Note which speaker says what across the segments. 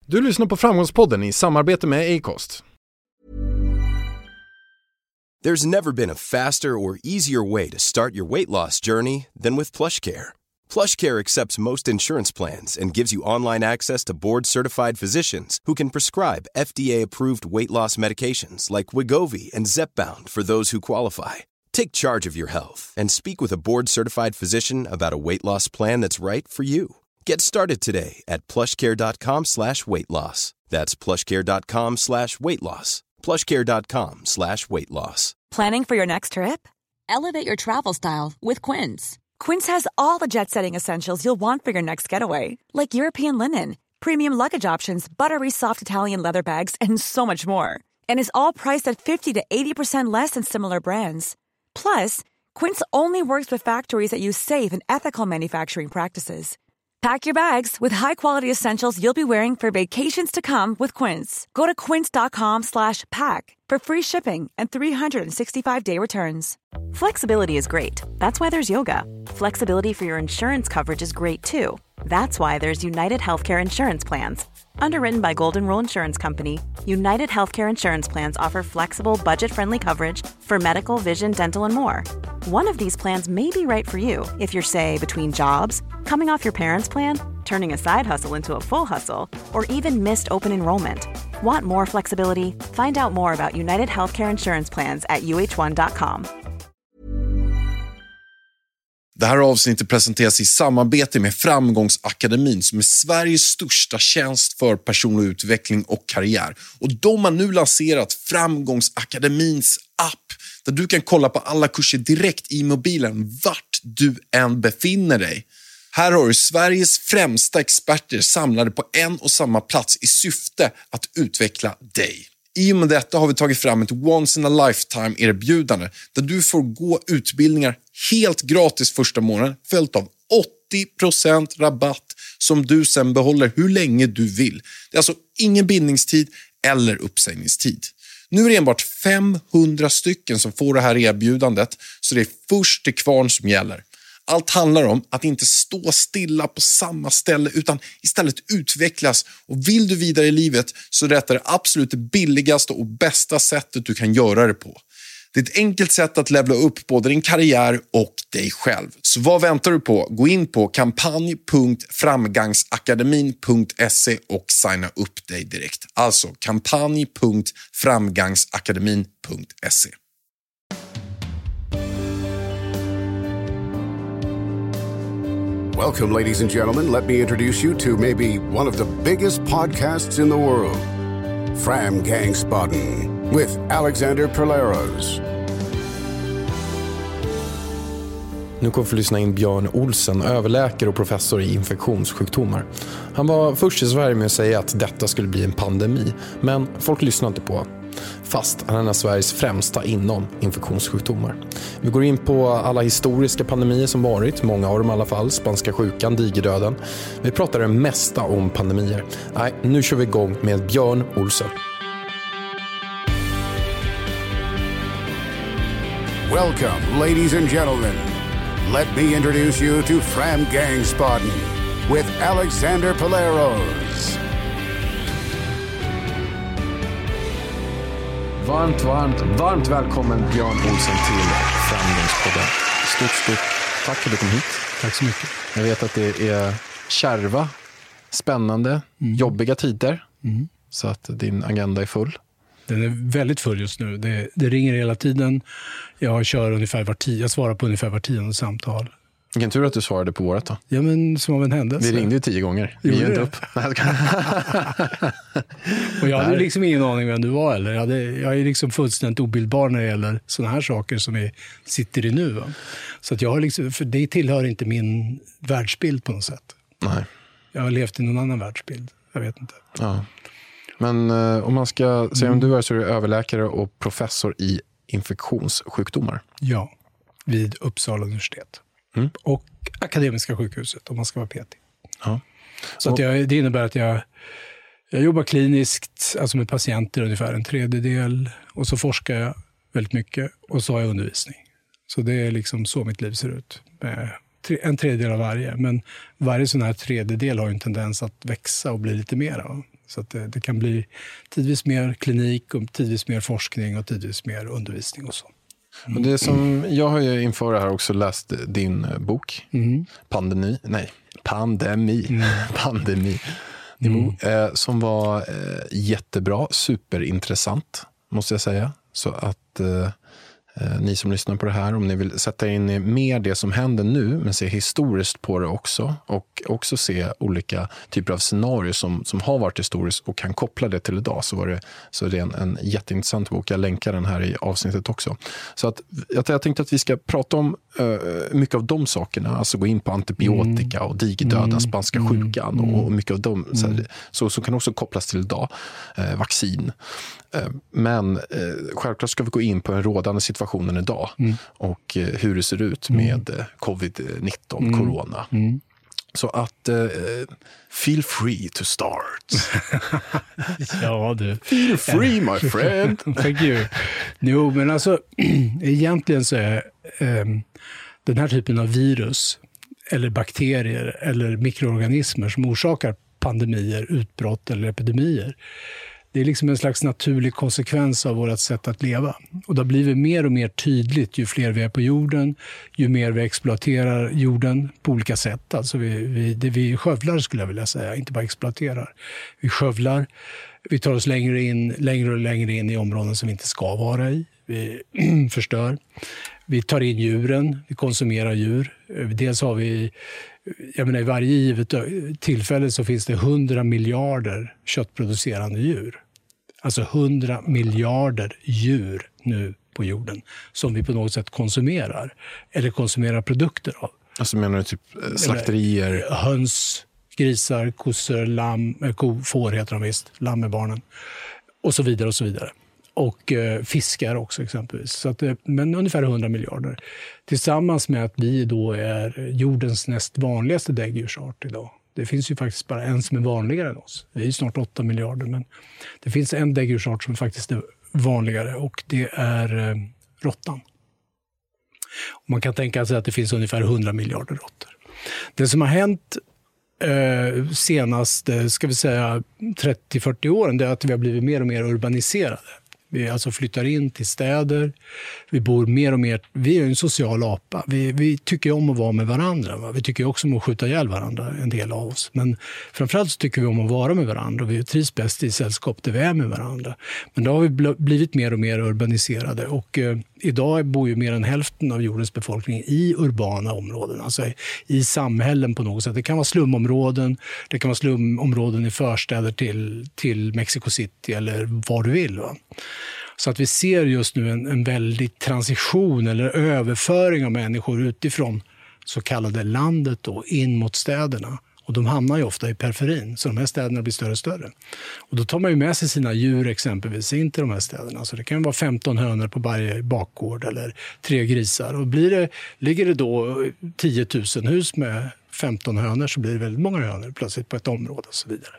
Speaker 1: Du lyssnar på Framgångspodden i samarbete med Acast.
Speaker 2: There's never been a faster or easier way to start your weight loss journey than with PlushCare. PlushCare accepts most insurance plans and gives you online access to board-certified physicians who can prescribe FDA-approved weight loss medications like Wegovy and Zepbound for those who qualify. Take charge of your health and speak with a board-certified physician about a weight loss plan that's right for you. Get started today at plushcare.com/weightloss. That's plushcare.com/weightloss. plushcare.com/weightloss.
Speaker 3: Planning for your next trip? Elevate your travel style with Quince. Quince has all the jet-setting essentials you'll want for your next getaway, like European linen, premium luggage options, buttery soft Italian leather bags, and so much more. And is all priced at 50 to 80% less than similar brands. Plus, Quince only works with factories that use safe and ethical manufacturing practices. Pack your bags with high-quality essentials you'll be wearing for vacations to come with Quince. Go to quince.com/pack for free shipping and 365-day returns. Flexibility is great. That's why there's yoga. Flexibility for your insurance coverage is great too. That's why there's United Healthcare Insurance Plans. Underwritten by Golden Rule Insurance Company, United Healthcare Insurance Plans offer flexible, budget-friendly coverage for medical, vision, dental, and more. One of these plans may be right for you if you're, say, between jobs, coming off your parents' plan, turning a side hustle into a full hustle, or even missed open enrollment. Want more flexibility? Find out more about United Healthcare Insurance Plans at uh1.com.
Speaker 1: Det här avsnittet presenteras i samarbete med Framgångsakademin som är Sveriges största tjänst för personlig utveckling och karriär. Och de har nu lanserat Framgångsakademins app där du kan kolla på alla kurser direkt i mobilen vart du än befinner dig. Här har du Sveriges främsta experter samlade på en och samma plats i syfte att utveckla dig. I och med detta har vi tagit fram ett once in a lifetime erbjudande där du får gå utbildningar helt gratis första månaden följt av 80% rabatt som du sen behåller hur länge du vill. Det är alltså ingen bindningstid eller uppsägningstid. Nu är det enbart 500 stycken som får det här erbjudandet så det är först till kvarn som gäller. Allt handlar om att inte stå stilla på samma ställe utan istället utvecklas. Och vill du vidare i livet så är det absolut det billigaste och bästa sättet du kan göra det på. Det är ett enkelt sätt att levla upp både din karriär och dig själv. Så vad väntar du på? Gå in på kampanj.framgangsakademin.se och signa upp dig direkt. Alltså kampanj.framgangsakademin.se.
Speaker 4: Welcome, ladies and gentlemen. Let me introduce you to maybe one of the biggest podcasts in the world, Framgångsbodden, with Alexander Polaros.
Speaker 1: Nu kommer vi få lyssna in Björn Olsen, överläkare och professor i infektionssjukdomar. Han var först i Sverige med att säga att detta skulle bli en pandemi, men folk lyssnade inte på. Fast han är Sveriges främsta inom infektionssjukdomar. Vi går in på alla historiska pandemier som varit, många av dem i alla fall, spanska sjukan, digerdöden. Vi pratar det mesta om pandemier. Nej, nu kör vi igång med Björn Olsen.
Speaker 4: Welcome, ladies and gentlemen. Let me introduce you to Framgångsbodden with Alexander Polaros.
Speaker 1: Varmt välkommen Björn Olsen till Framgångspodden. Stort tack för att du kom hit.
Speaker 5: Tack så mycket.
Speaker 1: Jag vet att det är kärva, spännande, jobbiga tider. Så att din agenda är full.
Speaker 5: Den är väldigt full just nu. Det ringer hela tiden. Jag svarar på ungefär var 10:e samtal.
Speaker 1: Vilken tur att du svarade på vårat då.
Speaker 5: Ja, men som av en händelse.
Speaker 1: Vi ringde ju 10 gånger. Vi ger inte upp.
Speaker 5: Och jag hade liksom ingen aning vem du var. Eller. Jag är liksom fullständigt obildbar när det gäller såna här saker som vi sitter i nu. Va? Så att jag har liksom, för det tillhör inte min världsbild på något sätt.
Speaker 1: Nej.
Speaker 5: Jag har levt i någon annan världsbild. Jag vet inte.
Speaker 1: Ja. Men om man ska säga om du är så är du överläkare och professor i infektionssjukdomar.
Speaker 5: Ja, vid Uppsala universitet. Och Akademiska sjukhuset om man ska vara petig.
Speaker 1: Ja.
Speaker 5: Så att det innebär att jag jobbar kliniskt, alltså med patienter ungefär 1/3, och så forskar jag väldigt mycket och så har jag undervisning. Så det är liksom så mitt liv ser ut. Med 1/3 av varje. Men varje sån här 1/3 har ju en tendens att växa och bli lite mera. Så att det kan bli tidvis mer klinik, och tidvis mer forskning och tidvis mer undervisning och så.
Speaker 6: Och det som jag har ju inför det här också läst din bok, Pandemi. Som var jättebra, superintressant måste jag säga. Så att ni som lyssnar på det här, om ni vill sätta in mer det som händer nu, men se historiskt på det också, och också se olika typer av scenarier som har varit historiskt och kan koppla det till idag, så är det en jätteintressant bok. Jag länkar den här i avsnittet också. Så att jag tänkte att vi ska prata om mycket av de sakerna, alltså gå in på antibiotika och digerdöden, spanska sjukan och mycket av dem så kan också kopplas till idag, vaccin. Men självklart ska vi gå in på den rådande situationen idag och hur det ser ut med covid-19, corona. Så att feel free to start.
Speaker 5: Ja, du.
Speaker 6: Feel free, my friend.
Speaker 5: Thank you. Jo, men alltså egentligen så är den här typen av virus eller bakterier eller mikroorganismer som orsakar pandemier, utbrott eller epidemier, det är liksom en slags naturlig konsekvens av vårt sätt att leva. Och det har blivit mer och mer tydligt ju fler vi är på jorden, ju mer vi exploaterar jorden på olika sätt. Alltså vi skövlar, skulle jag vilja säga, inte bara exploaterar. Vi skövlar, vi tar oss längre och längre in i områden som vi inte ska vara i. Vi förstör. Vi tar in djuren, vi konsumerar djur. Dels har vi, i varje givet tillfälle så finns det 100 miljarder köttproducerande djur. Alltså 100 miljarder djur nu på jorden som vi på något sätt konsumerar. Eller konsumerar produkter av.
Speaker 6: Alltså menar du typ slakterier?
Speaker 5: Eller höns, grisar, kossor, lamm, får heter de visst, lamm med barnen. Och så vidare och så vidare. Och fiskar också exempelvis. Så att, men ungefär 100 miljarder. Tillsammans med att vi då är jordens näst vanligaste däggdjursart idag. Det finns ju faktiskt bara en som är vanligare än oss. Vi är ju snart 8 miljarder, men det finns en däggdjursart som faktiskt är vanligare, och det är råttan. Man kan tänka sig att det finns ungefär 100 miljarder råttor. Det som har hänt senaste, ska vi säga 30-40 åren, det är att vi har blivit mer och mer urbaniserade. Vi alltså flyttar in till städer, vi bor mer och mer, vi är en social apa. Vi tycker om att vara med varandra. Va? Vi tycker också om att skjuta ihjäl varandra, en del av oss. Men framförallt så tycker vi om att vara med varandra, och vi trivs bäst i sällskap där vi är med varandra. Men då har vi blivit mer och mer urbaniserade, och idag bor ju mer än hälften av jordens befolkning i urbana områden, alltså i samhällen på något sätt. Det kan vara slumområden, det kan vara slumområden i förstäder till Mexico City eller vad du vill. Va? Så att vi ser just nu en väldig transition eller överföring av människor utifrån så kallade landet då, in mot städerna. Och de hamnar ju ofta i periferin, så de här städerna blir större och större. Och då tar man ju med sig sina djur exempelvis in till de här städerna. Så det kan vara 15 hönor på varje bakgård eller 3 grisar. Och ligger det då 10 000 hus med 15 hönor, så blir det väldigt många hönor plötsligt på ett område och så vidare.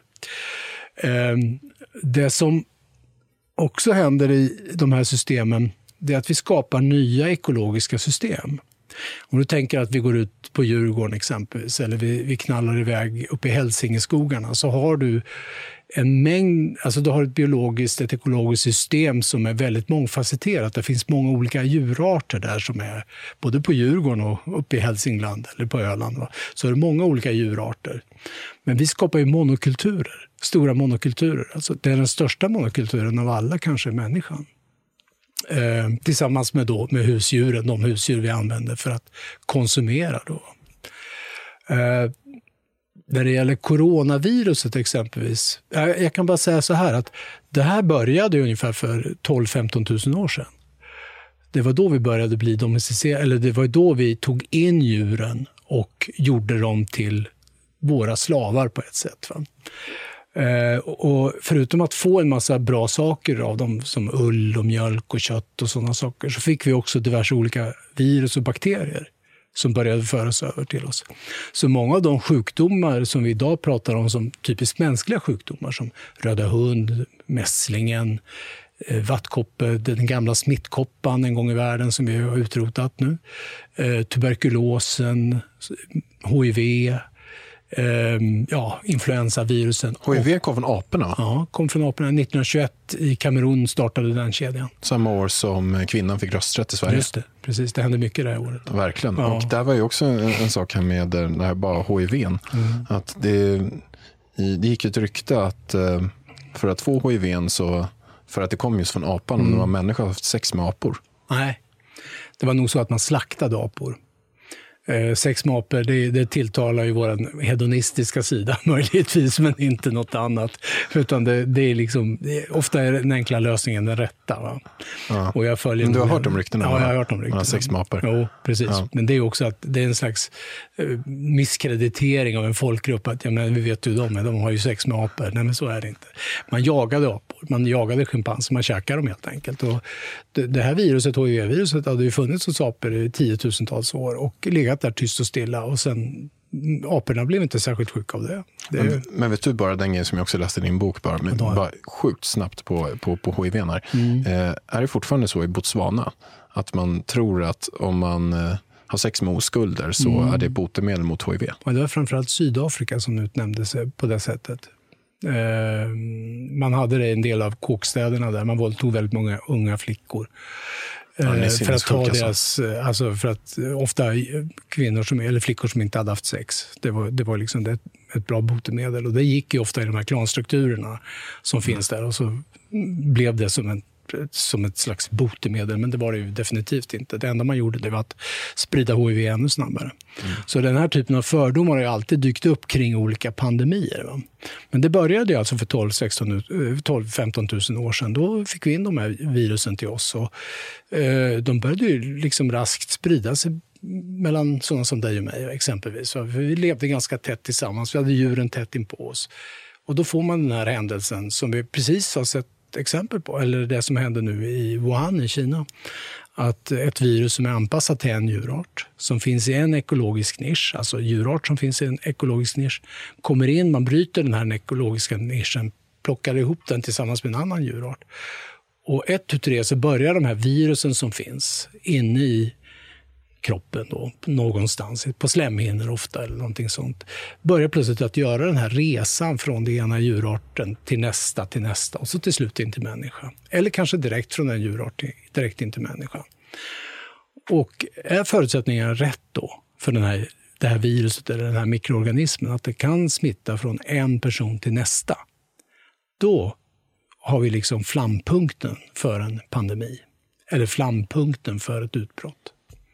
Speaker 5: Det som också händer i de här systemen, det är att vi skapar nya ekologiska system. Om du tänker att vi går ut på Djurgården exempelvis, eller vi knallar iväg upp i Hälsingeskogarna, så har du en mängd, alltså du har ett ekologiskt system som är väldigt mångfacetterat. Det finns många olika djurarter där som är både på Djurgården och uppe i Hälsingland eller på Öland. Va? Så är det många olika djurarter. Men vi skapar ju monokulturer, stora monokulturer. Alltså det är den största monokulturen av alla, kanske människan. Tillsammans med husdjuren, de husdjur vi använder för att konsumera. Då. När det gäller coronaviruset exempelvis, jag kan bara säga så här att det här började ungefär för 12-15 000 år sedan. Det var då vi började bli domesticerade, eller det var då vi tog in djuren och gjorde dem till våra slavar på ett sätt. Va? Och förutom att få en massa bra saker av dem som ull och mjölk och kött och sådana saker, så fick vi också diverse olika virus och bakterier som började föras över till oss. Så många av de sjukdomar som vi idag pratar om som typiskt mänskliga sjukdomar, som röda hund, mässlingen, vattkoppe, den gamla smittkoppan en gång i världen som vi har utrotat nu, tuberkulosen, HIV, influensavirusen.
Speaker 6: HIV kom från aporna?
Speaker 5: Ja, kom från aporna. 1921 i Kamerun startade den kedjan.
Speaker 6: Samma år som kvinnan fick rösträtt i Sverige.
Speaker 5: Just det, precis. Det hände mycket det här året.
Speaker 6: Verkligen.
Speaker 5: Ja.
Speaker 6: Och där var ju också en sak här med det här bara HIV:n. Att det gick ett rykte att för att få HIV:n så, för att det kom just från apan, om det var människor haft sex med apor.
Speaker 5: Nej, det var nog så att man slaktade apor. Sex med apor, det tilltalar ju vår hedonistiska sida möjligtvis, men inte något annat. Utan det är liksom, ofta är den enkla lösningen den rätta. Va?
Speaker 6: Ja.
Speaker 5: Och jag följer
Speaker 6: men du har hört om ryktena?
Speaker 5: Ja, jag har hört om ryktena.
Speaker 6: Man har sex med apor.
Speaker 5: Jo, precis. Ja. Men det är också att det är en slags misskreditering av en folkgrupp. Att, vi vet ju de har ju sex med apor. Nej, men så är det inte. Man jagade apor, man jagade schimpanser, man käkade dem helt enkelt. Och det här viruset, HIV-viruset, hade ju funnits hos apor i 10 000-tals år och legat där tyst och stilla, och sen aporna blev inte särskilt sjuka av det.
Speaker 6: Men vet du bara den grejen som jag också läste i din bok, bara sjukt snabbt på HIV här. Är det fortfarande så i Botswana att man tror att om man har sex med oskulder så är det botemedel mot HIV?
Speaker 5: Ja, det var framförallt Sydafrika som utnämnde sig på det sättet. Man hade det i en del av kåkstäderna där. Man våldtog väldigt många unga flickor. För att ta deras, alltså för att ofta kvinnor eller flickor som inte hade haft sex. Det var liksom ett bra botemedel, och det gick ju ofta i de här klanstrukturerna som finns där, och så blev det som ett slags botemedel, men det var det ju definitivt inte. Det enda man gjorde, det var att sprida HIV ännu snabbare. Så den här typen av fördomar har ju alltid dykt upp kring olika pandemier. Va? Men det började ju alltså för 12-15 000 år sedan. Då fick vi in de här virusen till oss, och de började ju liksom raskt sprida sig mellan sådana som dig och mig exempelvis. Så vi levde ganska tätt tillsammans, vi hade djuren tätt in på oss. Och då får man den här händelsen som vi precis har sett exempel på, eller det som händer nu i Wuhan i Kina, att ett virus som är anpassat till en djurart som finns i en ekologisk nisch, alltså djurart som finns i en ekologisk nisch, kommer in, man bryter den här ekologiska nischen, plockar ihop den tillsammans med en annan djurart, och 1-3 så börjar de här virusen som finns inne i kroppen då, någonstans på slemhinnor ofta eller någonting sånt, börjar plötsligt att göra den här resan från den ena djurarten till nästa och så till slut in till människa. Eller kanske direkt från en djurart direkt in till människa. Och är förutsättningarna rätt då för det här viruset eller den här mikroorganismen, att det kan smitta från en person till nästa, då har vi liksom flampunkten för en pandemi. Eller flampunkten för ett utbrott.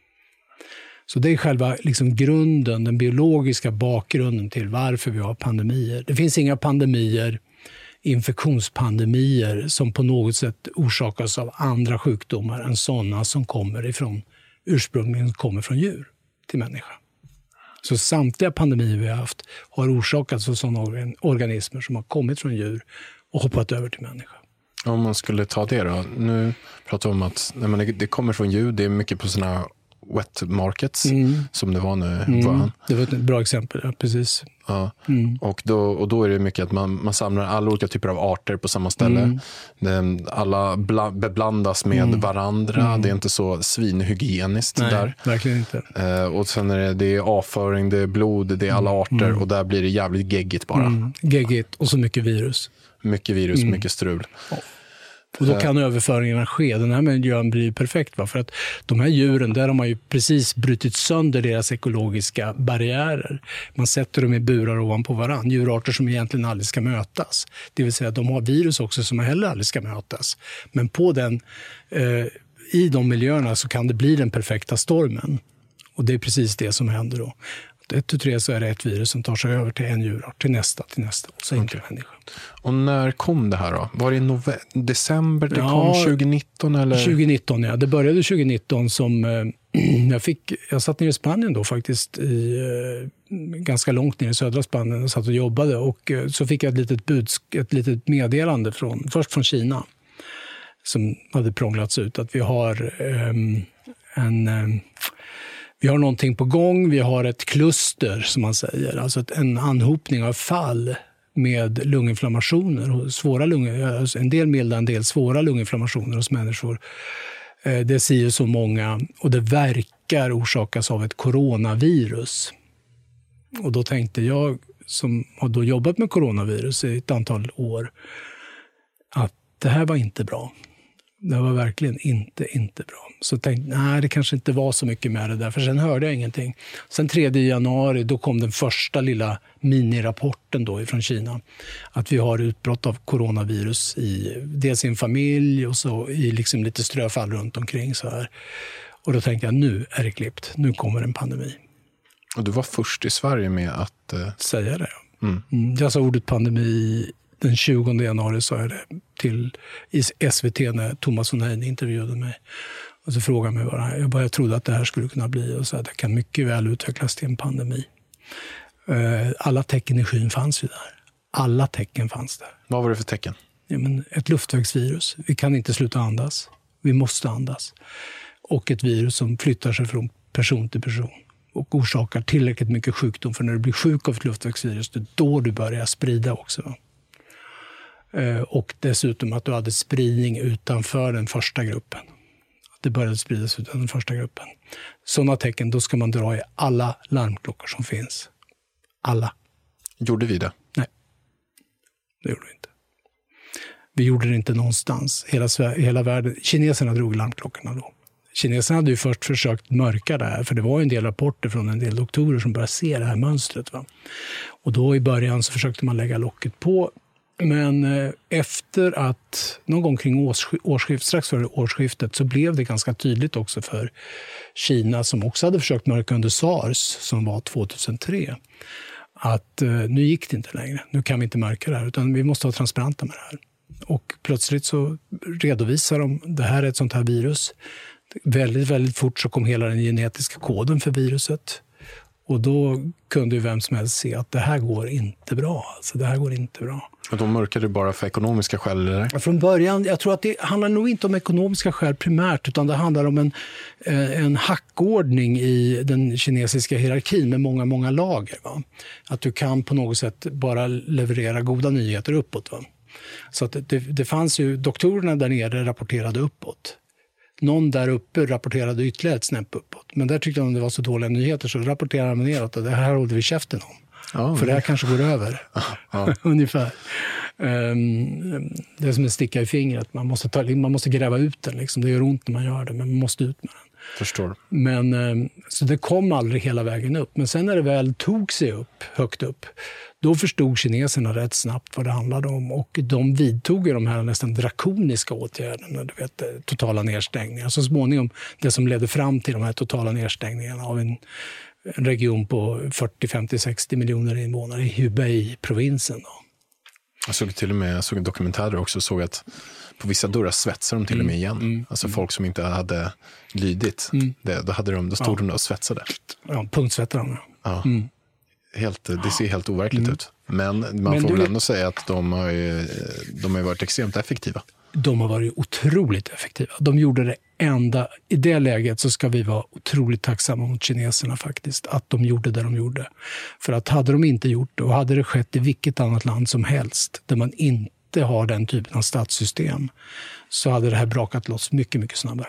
Speaker 5: Så det är själva liksom grunden, den biologiska bakgrunden till varför vi har pandemier. Det finns inga pandemier, infektionspandemier, som på något sätt orsakas av andra sjukdomar än sådana som ursprungligen kommer från djur till människa. Så samtliga pandemier vi har haft har orsakats av sådana organismer som har kommit från djur och hoppat över till människa.
Speaker 6: Om man skulle ta det då, nu pratar vi om att det kommer från djur, det är mycket på sådana wet markets som det var nu.
Speaker 5: Det var ett bra exempel, ja, precis.
Speaker 6: Ja. Och då är det mycket att man samlar alla olika typer av arter på samma ställe. Alla beblandas med varandra. Det är inte så svinhygieniskt.
Speaker 5: Nej,
Speaker 6: där.
Speaker 5: Verkligen inte.
Speaker 6: Och sen är det avföring, det är blod, det är alla arter, och där blir det jävligt geggigt bara.
Speaker 5: Geggigt, och så mycket virus.
Speaker 6: Mycket virus, mycket strul.
Speaker 5: Ja. Och då kan överföringarna ske. Den här miljön blir perfekt. Va? För att de här djuren, där har man ju precis brutit sönder deras ekologiska barriärer. Man sätter dem i burar ovanpå varann. Djurarter som egentligen aldrig ska mötas. Det vill säga att de har virus också som heller aldrig ska mötas. Men i de miljöerna så kan det bli den perfekta stormen. Och det är precis det som händer då. 1-3 så är det ett virus som tar sig över till en djurart, till nästa och så in till människan. Och
Speaker 6: när kom det här då? Var det i december det kom 2019? Eller?
Speaker 5: 2019, ja. Det började 2019 som jag satt ner i Spanien då faktiskt, ganska långt ner i södra Spanien, och satt och jobbade, och så fick jag ett litet meddelande först från Kina som hade prånglats ut att vi har vi har någonting på gång, vi har ett kluster som man säger, alltså en anhopning av fall med lunginflammationer, svåra en del milda, en del svåra lunginflammationer hos människor. Det säger så många, och det verkar orsakas av ett coronavirus. Och då tänkte jag, som har då jobbat med coronavirus i ett antal år, att det här var inte bra. Det var verkligen inte bra. Så tänkte nej, det kanske inte var så mycket med det där. För sen hörde jag ingenting. Sen 3 januari, då kom den första lilla minirapporten då ifrån Kina. Att vi har utbrott av coronavirus i dels i en familj och så i liksom lite ströfall runt omkring så här. Och då tänkte jag, nu är det klippt. Nu kommer en pandemi.
Speaker 6: Och du var först i Sverige med att...
Speaker 5: Säga det. Jag sa ordet pandemi den 20 januari, sa jag det till i SVT när Thomas Onhein intervjuade mig. Och så frågade mig vad jag trodde att det här skulle kunna bli. Och så att det kan mycket väl utvecklas till en pandemi. Alla tecken i skyn fanns ju där. Alla tecken fanns där.
Speaker 6: Vad var det för tecken?
Speaker 5: Ja, men ett luftvägsvirus. Vi kan inte sluta andas. Vi måste andas. Och ett virus som flyttar sig från person till person och orsakar tillräckligt mycket sjukdom. För när du blir sjuk av ett luftvägsvirus, det är då du börjar sprida också. Och dessutom att du hade spridning utanför den första gruppen. Att det började spridas utanför den första gruppen. Sådana tecken, då ska man dra i alla larmklockor som finns. Alla.
Speaker 6: Gjorde vi det?
Speaker 5: Nej, det gjorde vi inte. Vi gjorde det inte någonstans. Hela världen. Kineserna drog larmklockorna då. Kineserna hade ju först försökt mörka det här, för det var en del rapporter från en del doktorer som började se det här mönstret. Va? Och då i början så försökte man lägga locket på. Men efter att någon gång kring strax före årsskiftet, så blev det ganska tydligt också för Kina, som också hade försökt mörka under SARS som var 2003, att nu gick det inte längre. Nu kan vi inte mörka det här, utan vi måste vara transparenta med det här. Och plötsligt så redovisar de, det här är ett sånt här virus. Väldigt, väldigt fort så kom hela den genetiska koden för viruset. Och då kunde ju vem som helst se att det här går inte bra. Alltså det här går inte bra.
Speaker 6: Och de mörkade bara för ekonomiska skäl, eller?
Speaker 5: Från början, jag tror att det handlar nog inte om ekonomiska skäl primärt, utan det handlar om en hackordning i den kinesiska hierarkin med många, många lager. Va? Att du kan på något sätt bara leverera goda nyheter uppåt. Va? Så att det fanns ju, doktorerna där nere rapporterade uppåt. Någon där uppe rapporterade ytterligare ett snäpp uppåt. Men där tyckte de det var så dåliga nyheter, så rapporterade man neråt att det här håller vi käften om. Ja, för det här kanske går över. Ja. Ungefär. Det är som en sticka i fingret. Man måste gräva ut den. Liksom. Det gör ont när man gör det, men man måste ut med den.
Speaker 6: Förstår.
Speaker 5: Men, så det kom aldrig hela vägen upp. Men sen när det väl tog sig upp, högt upp, då förstod kineserna rätt snabbt vad det handlade om. Och de vidtog ju de här nästan drakoniska åtgärderna. Du vet, totala nedstängningar. Så småningom det som ledde fram till de här totala nedstängningarna av en region på 40, 50, 60 miljoner invånare i Hubei-provinsen. Då.
Speaker 6: Jag såg en dokumentär också och såg att på vissa dörrar svetsar de till och med igen. Alltså folk som inte hade lydit. Då stod de där och svetsade. Ja,
Speaker 5: punktsvettade de.
Speaker 6: Ja. Det ser helt overkligt ut. Men får väl ändå säga att de har varit extremt effektiva.
Speaker 5: De har varit otroligt effektiva. De gjorde det enda. I det läget så ska vi vara otroligt tacksamma mot kineserna faktiskt. Att de gjorde det de gjorde. För att hade de inte gjort det, och hade det skett i vilket annat land som helst där man inte har den typen av statssystem, så hade det här brakat loss mycket, mycket snabbare.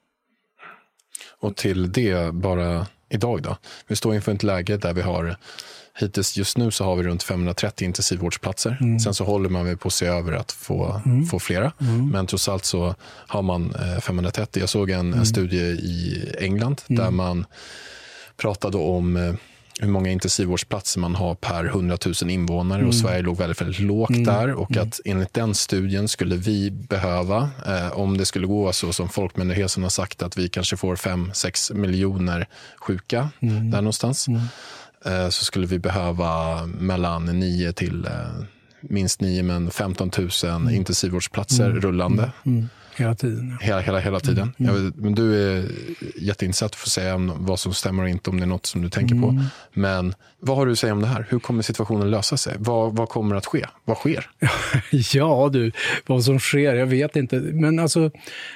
Speaker 6: Och till det bara idag då. Vi står inför ett läge där vi har, hittills just nu så har vi runt 530 intensivvårdsplatser. Sen så håller man på att se över att få flera. Men trots allt så har man 530. Jag såg en studie i England där man pratade om hur många intensivvårdsplatser man har per 100 000 invånare och Sverige låg väldigt, väldigt lågt där, och att enligt den studien skulle vi behöva, om det skulle gå så som Folkmyndigheten har sagt, att vi kanske får 5-6 miljoner sjuka där någonstans, så skulle vi behöva mellan 9 till minst 9 men 15 000 intensivvårdsplatser rullande.
Speaker 5: Hela tiden.
Speaker 6: Ja. Hela tiden. Men du är jätteinsatt att få säga om vad som stämmer och inte, om det är något som du tänker på. Men vad har du att säga om det här? Hur kommer situationen lösa sig? Vad kommer att ske? Vad sker?
Speaker 5: Ja du, vad som sker, jag vet inte. Men alltså,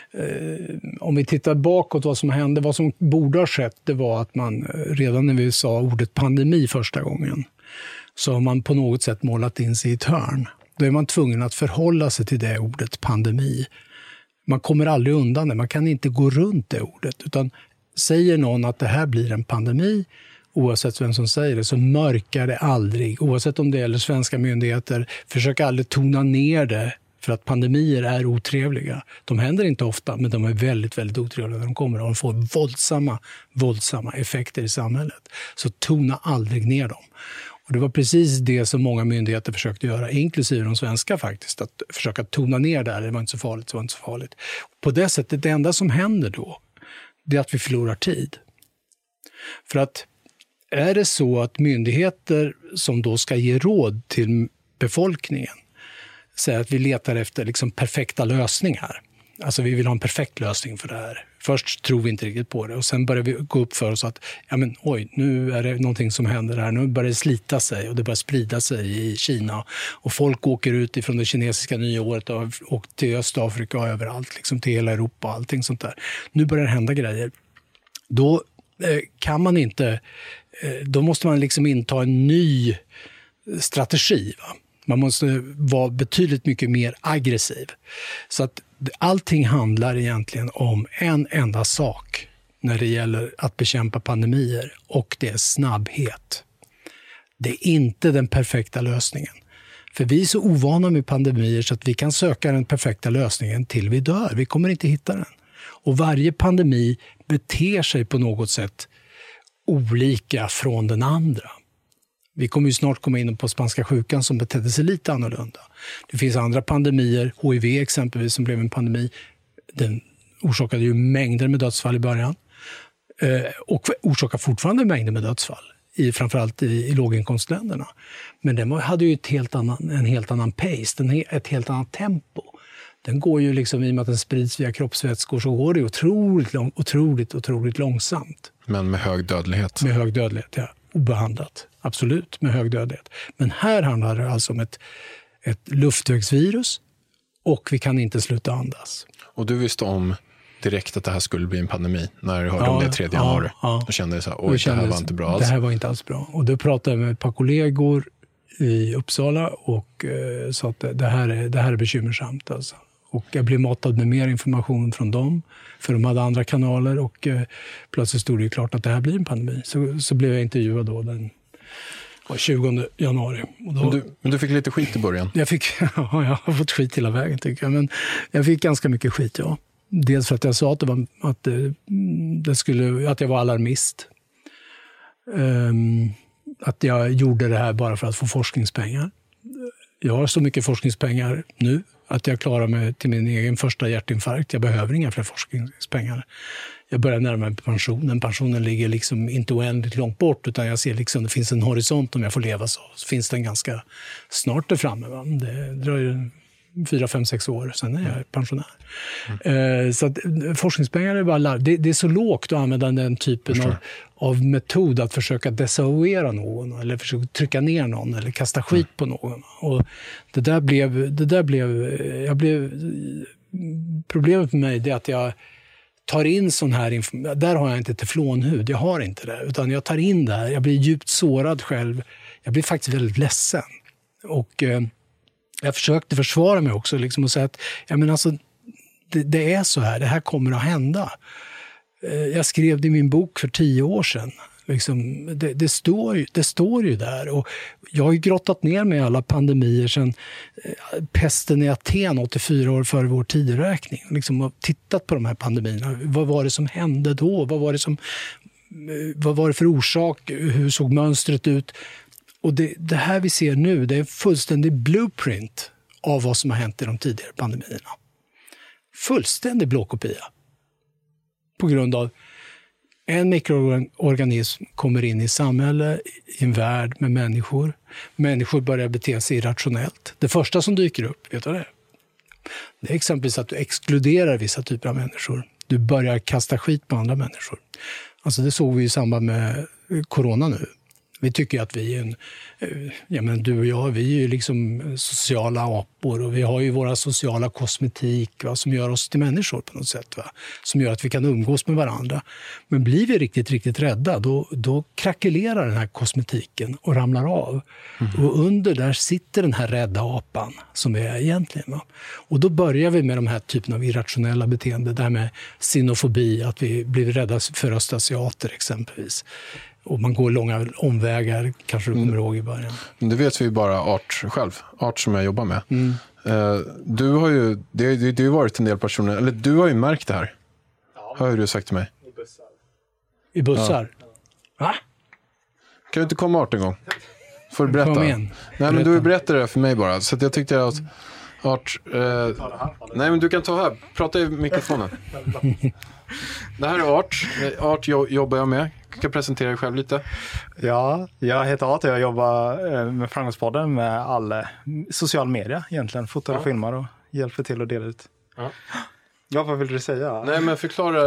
Speaker 5: om vi tittar bakåt vad som hände, vad som borde ha skett, det var att man redan när vi sa ordet pandemi första gången, så har man på något sätt målat in sig i ett hörn. Då är man tvungen att förhålla sig till det ordet pandemi. Man kommer aldrig undan det. Man kan inte gå runt det ordet. Utan säger någon att det här blir en pandemi, oavsett vem som säger det, så mörkar det aldrig. Oavsett om det gäller svenska myndigheter, försöker aldrig tona ner det för att pandemier är otrevliga. De händer inte ofta, men de är väldigt, väldigt otrevliga när de kommer och de får våldsamma effekter i samhället. Så tona aldrig ner dem. Och det var precis det som många myndigheter försökte göra, inklusive de svenska faktiskt, att försöka tona ner där. Det var inte så farligt, det var inte så farligt. På det sättet, det enda som händer då, det är att vi förlorar tid. För att är det så att myndigheter som då ska ge råd till befolkningen säger att vi letar efter liksom perfekta lösningar. Alltså vi vill ha en perfekt lösning för det här. Först tror vi inte riktigt på det och sen börjar vi gå upp för oss att nu är det någonting som händer här. Nu börjar det slita sig och det börjar sprida sig i Kina. Och folk åker ut ifrån det kinesiska nyåret och till Östafrika och överallt, liksom till hela Europa och allting sånt där. Nu börjar det hända grejer. Då kan man inte, då måste man liksom inta en ny strategi, va? Man måste vara betydligt mycket mer aggressiv. Så att allting handlar egentligen om en enda sak när det gäller att bekämpa pandemier, och det är snabbhet. Det är inte den perfekta lösningen. För vi är så ovana med pandemier så att vi kan söka den perfekta lösningen till vi dör. Vi kommer inte hitta den. Och varje pandemi beter sig på något sätt olika från den andra. Vi kommer ju snart komma in på spanska sjukan som betedde sig lite annorlunda. Det finns andra pandemier, HIV exempelvis som blev en pandemi. Den orsakade ju mängder med dödsfall i början. Och orsakar fortfarande mängder med dödsfall, framförallt i låginkomstländerna. Men den hade ju en helt annan pace, ett helt annat tempo. Den går ju liksom, i och med att den sprids via kroppsvätskor, så går det otroligt långsamt.
Speaker 6: Men med hög dödlighet.
Speaker 5: Med hög dödlighet, ja. Obehandlat. Absolut, med hög dödlighet. Men här handlar det alltså om ett luftvägsvirus och vi kan inte sluta andas. Och
Speaker 6: du visste om direkt att det här skulle bli en pandemi när du hörde om det 3 januari? Ja. Då kände du så här, det här var inte bra alls.
Speaker 5: Det här var inte alls bra. Och då pratade jag med ett par kollegor i Uppsala och sa att det här är bekymmersamt alltså. Och jag blev matad med mer information från dem, för de hade andra kanaler, och plötsligt stod det ju klart att det här blir en pandemi. Så blev jag intervjuad då den 20 januari. Och då,
Speaker 6: men du fick lite skit i början?
Speaker 5: Jag har fått skit hela vägen tycker jag. Men jag fick ganska mycket skit, ja. Dels för att jag sa att jag var alarmist. Att jag gjorde det här bara för att få forskningspengar. Jag har så mycket forskningspengar nu att jag klarar mig till min egen första hjärtinfarkt. Jag behöver inga fler forskningspengar. Jag börjar närma mig pensionen. Pensionen ligger liksom inte oändligt långt bort, utan jag ser liksom det finns en horisont om jag får leva så. Så finns den ganska snart där framme. Va? Det dröjer 4, 5, 6 år, sen är jag pensionär. Så att forskningspengar är bara det är så lågt att använda den typen av metod att försöka desavouera någon eller försöka trycka ner någon eller kasta skit på någon. Och problemet med mig är att jag tar in sån här information. Där har jag inte teflonhud, jag har inte det, utan jag tar in det här. Jag blir djupt sårad själv. Jag blir faktiskt väldigt ledsen. Och jag försökte försvara mig också liksom, och säga att det är så här, det här kommer att hända. Jag skrev det i min bok för 10 år sedan. Liksom, det står ju där. Och jag har ju grottat ner med alla pandemier sedan pesten i Aten 84 år före vår tideräkning. Liksom, och tittat på de här pandemierna. Vad var det som hände då? Vad var det för orsak? Hur såg mönstret ut? Och det här vi ser nu, det är en fullständig blueprint av vad som har hänt i de tidigare pandemierna. Fullständig blåkopia. På grund av en mikroorganism kommer in i samhälle, i en värld med människor. Människor börjar bete sig irrationellt. Det första som dyker upp, vet du det? Det är exempelvis att du exkluderar vissa typer av människor. Du börjar kasta skit på andra människor. Alltså det såg vi i samband med corona nu. Vi tycker att vi är du och jag, vi är ju liksom sociala apor och vi har ju våra sociala kosmetik, va, som gör oss till människor på något sätt. Va, som gör att vi kan umgås med varandra. Men blir vi riktigt, riktigt rädda, då krackelerar den här kosmetiken och ramlar av. Och under där sitter den här rädda apan som vi är egentligen. Va? Och då börjar vi med de här typen av irrationella beteenden. Det här med xenofobi, att vi blir rädda för östasiater exempelvis. Och man går långa omvägar, kanske du kommer ihåg i början.
Speaker 6: Det vet vi ju bara Art själv. Art som jag jobbar med. Du har ju, det har ju varit en del personer, eller du har ju märkt det här. Har du sagt till mig.
Speaker 5: I bussar? Ja. Va?
Speaker 6: Kan du inte komma Art en gång? Får du berätta?
Speaker 5: Kom igen.
Speaker 6: Nej, men du berättade det för mig bara. Så att jag tyckte att Art... nej, men du kan ta här. Prata i mikrofonen. Det här är Art. Art jobbar jag med. Jag kan presentera dig själv lite.
Speaker 7: Ja, jag heter Art och jag jobbar med Framgångspodden med all social media egentligen. Fotar och filmar och hjälper till att dela ut. Ja, vad vill du säga?
Speaker 6: Nej, men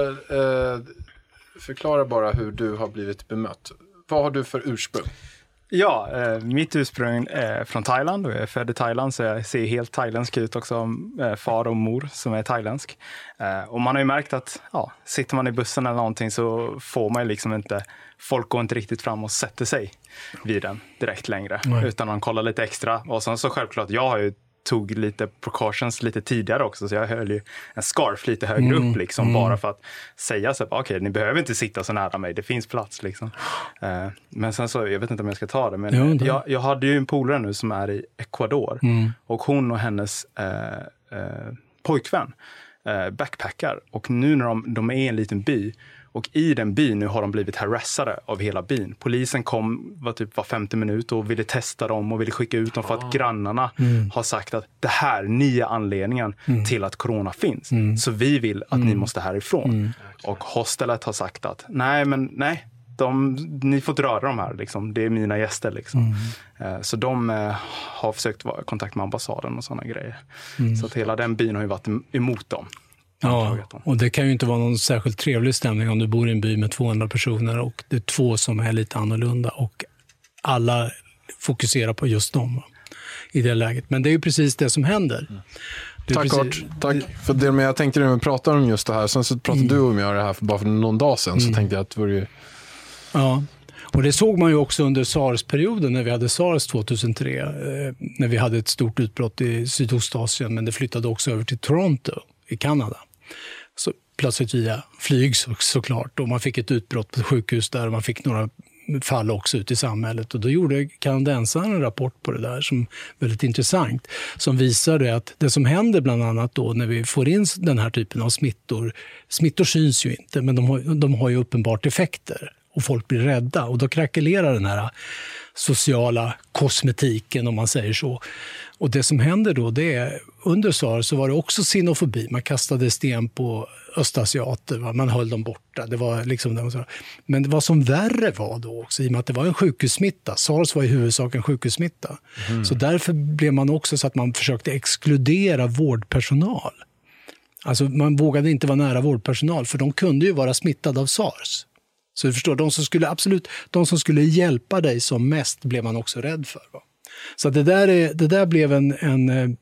Speaker 6: förklara bara hur du har blivit bemött. Vad har du för ursprung?
Speaker 7: Ja, mitt ursprung är från Thailand och jag är född i Thailand så jag ser helt thailändsk ut också. Far och mor som är thailändsk. Och man har ju märkt att sitter man i bussen eller någonting så får man ju liksom inte, folk går inte riktigt fram och sätter sig vid den direkt längre. Utan man kollar lite extra. Och sen så självklart, jag har ju tog lite precautions lite tidigare också så jag höll ju en scarf lite högre upp liksom bara för att säga så okej, ni behöver inte sitta så nära mig, det finns plats liksom. Men sen så, jag vet inte om jag ska ta det men jag hade ju en polare nu som är i Ecuador och hon och hennes pojkvän backpackar och nu när de är i en liten by och i den byn nu har de blivit harassade av hela byn. Polisen var 50 minut och ville testa dem och ville skicka ut dem för att grannarna har sagt att det här är nya anledningen till att corona finns. Så vi vill att ni måste härifrån. Och hostelet har sagt att nej, ni får röra dem här liksom. Det är mina gäster liksom. Så de har försökt vara i kontakt med ambassaden och sådana grejer. Så att hela den byn har ju varit emot dem.
Speaker 5: Ja, och det kan ju inte vara någon särskilt trevlig stämning om du bor i en by med 200 personer och det är 2 som är lite annorlunda och alla fokuserar på just dem i det läget. Men det är ju precis det som händer.
Speaker 6: Tack Art, tack. För det med jag tänkte när vi pratade om just det här, sen så pratade du och jag det här bara för någon dag sedan så tänkte jag att det vore ju...
Speaker 5: Ja, och det såg man ju också under SARS-perioden när vi hade SARS 2003, när vi hade ett stort utbrott i Sydostasien men det flyttade också över till Toronto i Kanada. Så plötsligt via flyg såklart och man fick ett utbrott på ett sjukhus där och man fick några fall också ut i samhället och då gjorde kanadensarna en rapport på det där som är väldigt intressant som visade att det som händer bland annat då när vi får in den här typen av smittor syns ju inte men de har ju uppenbart effekter och folk blir rädda och då krackelerar den här sociala kosmetiken om man säger så. Och det som händer då det är under SARS så var det också xenofobi. Man kastade sten på östasiater, man höll dem borta. Det var liksom, men vad som värre var då också i och med att det var en sjukhussmitta. SARS var i huvudsak en sjukhussmitta. Så därför blev man också så att man försökte exkludera vårdpersonal. Alltså man vågade inte vara nära vårdpersonal för de kunde ju vara smittade av SARS. Så du förstår, de som skulle hjälpa dig som mest blev man också rädd för. Va? Så det där blev en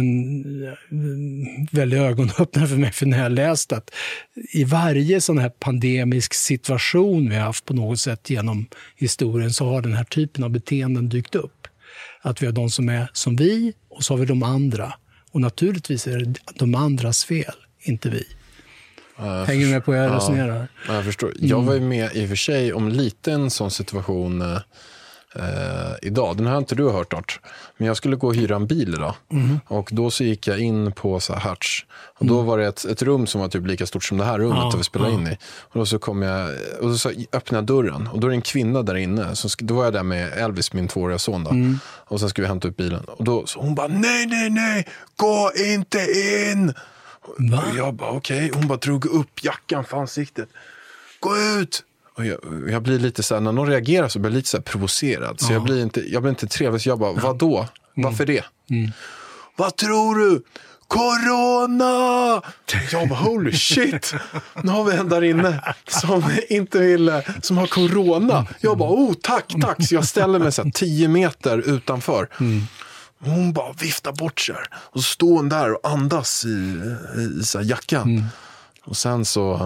Speaker 5: väldigt ögonöppnare för mig för när jag läste att i varje sån här pandemisk situation vi har haft på något sätt genom historien så har den här typen av beteenden dykt upp. Att vi har de som är som vi och så har vi de andra. Och naturligtvis är det de andras fel, inte vi. Hänger med på hur jag resonerar.
Speaker 6: Jag förstår. Jag var ju med i och för sig om lite en sån situation idag. Den har inte du hört Art. Men jag skulle gå och hyra en bil idag. Och då så gick jag in på så här Hertz. Och då var det ett rum som var typ lika stort som det här rummet där vi spelade in i. Och då så kom jag och så öppnade jag dörren. Och då är det en kvinna där inne. Då var jag där med Elvis, min 2-åriga son då. Och sen skulle vi hämta upp bilen. Och då så hon bara, nej, gå inte in! Va? Och jag bara okej. Hon bara drog upp jackan för ansiktet. Gå ut! Och jag blir lite så här, när någon reagerar så blir jag lite så här provocerad. Så jag blir inte trevlig. Så jag bara, vadå? Varför det? Vad tror du? Corona! Jag bara, holy shit. Nu har vi en där inne som har corona. Jag bara, tack. Så jag ställer mig så här 10 meter utanför. Hon bara viftar bort sig. Och så står hon där och andas i så här jackan. Och sen så...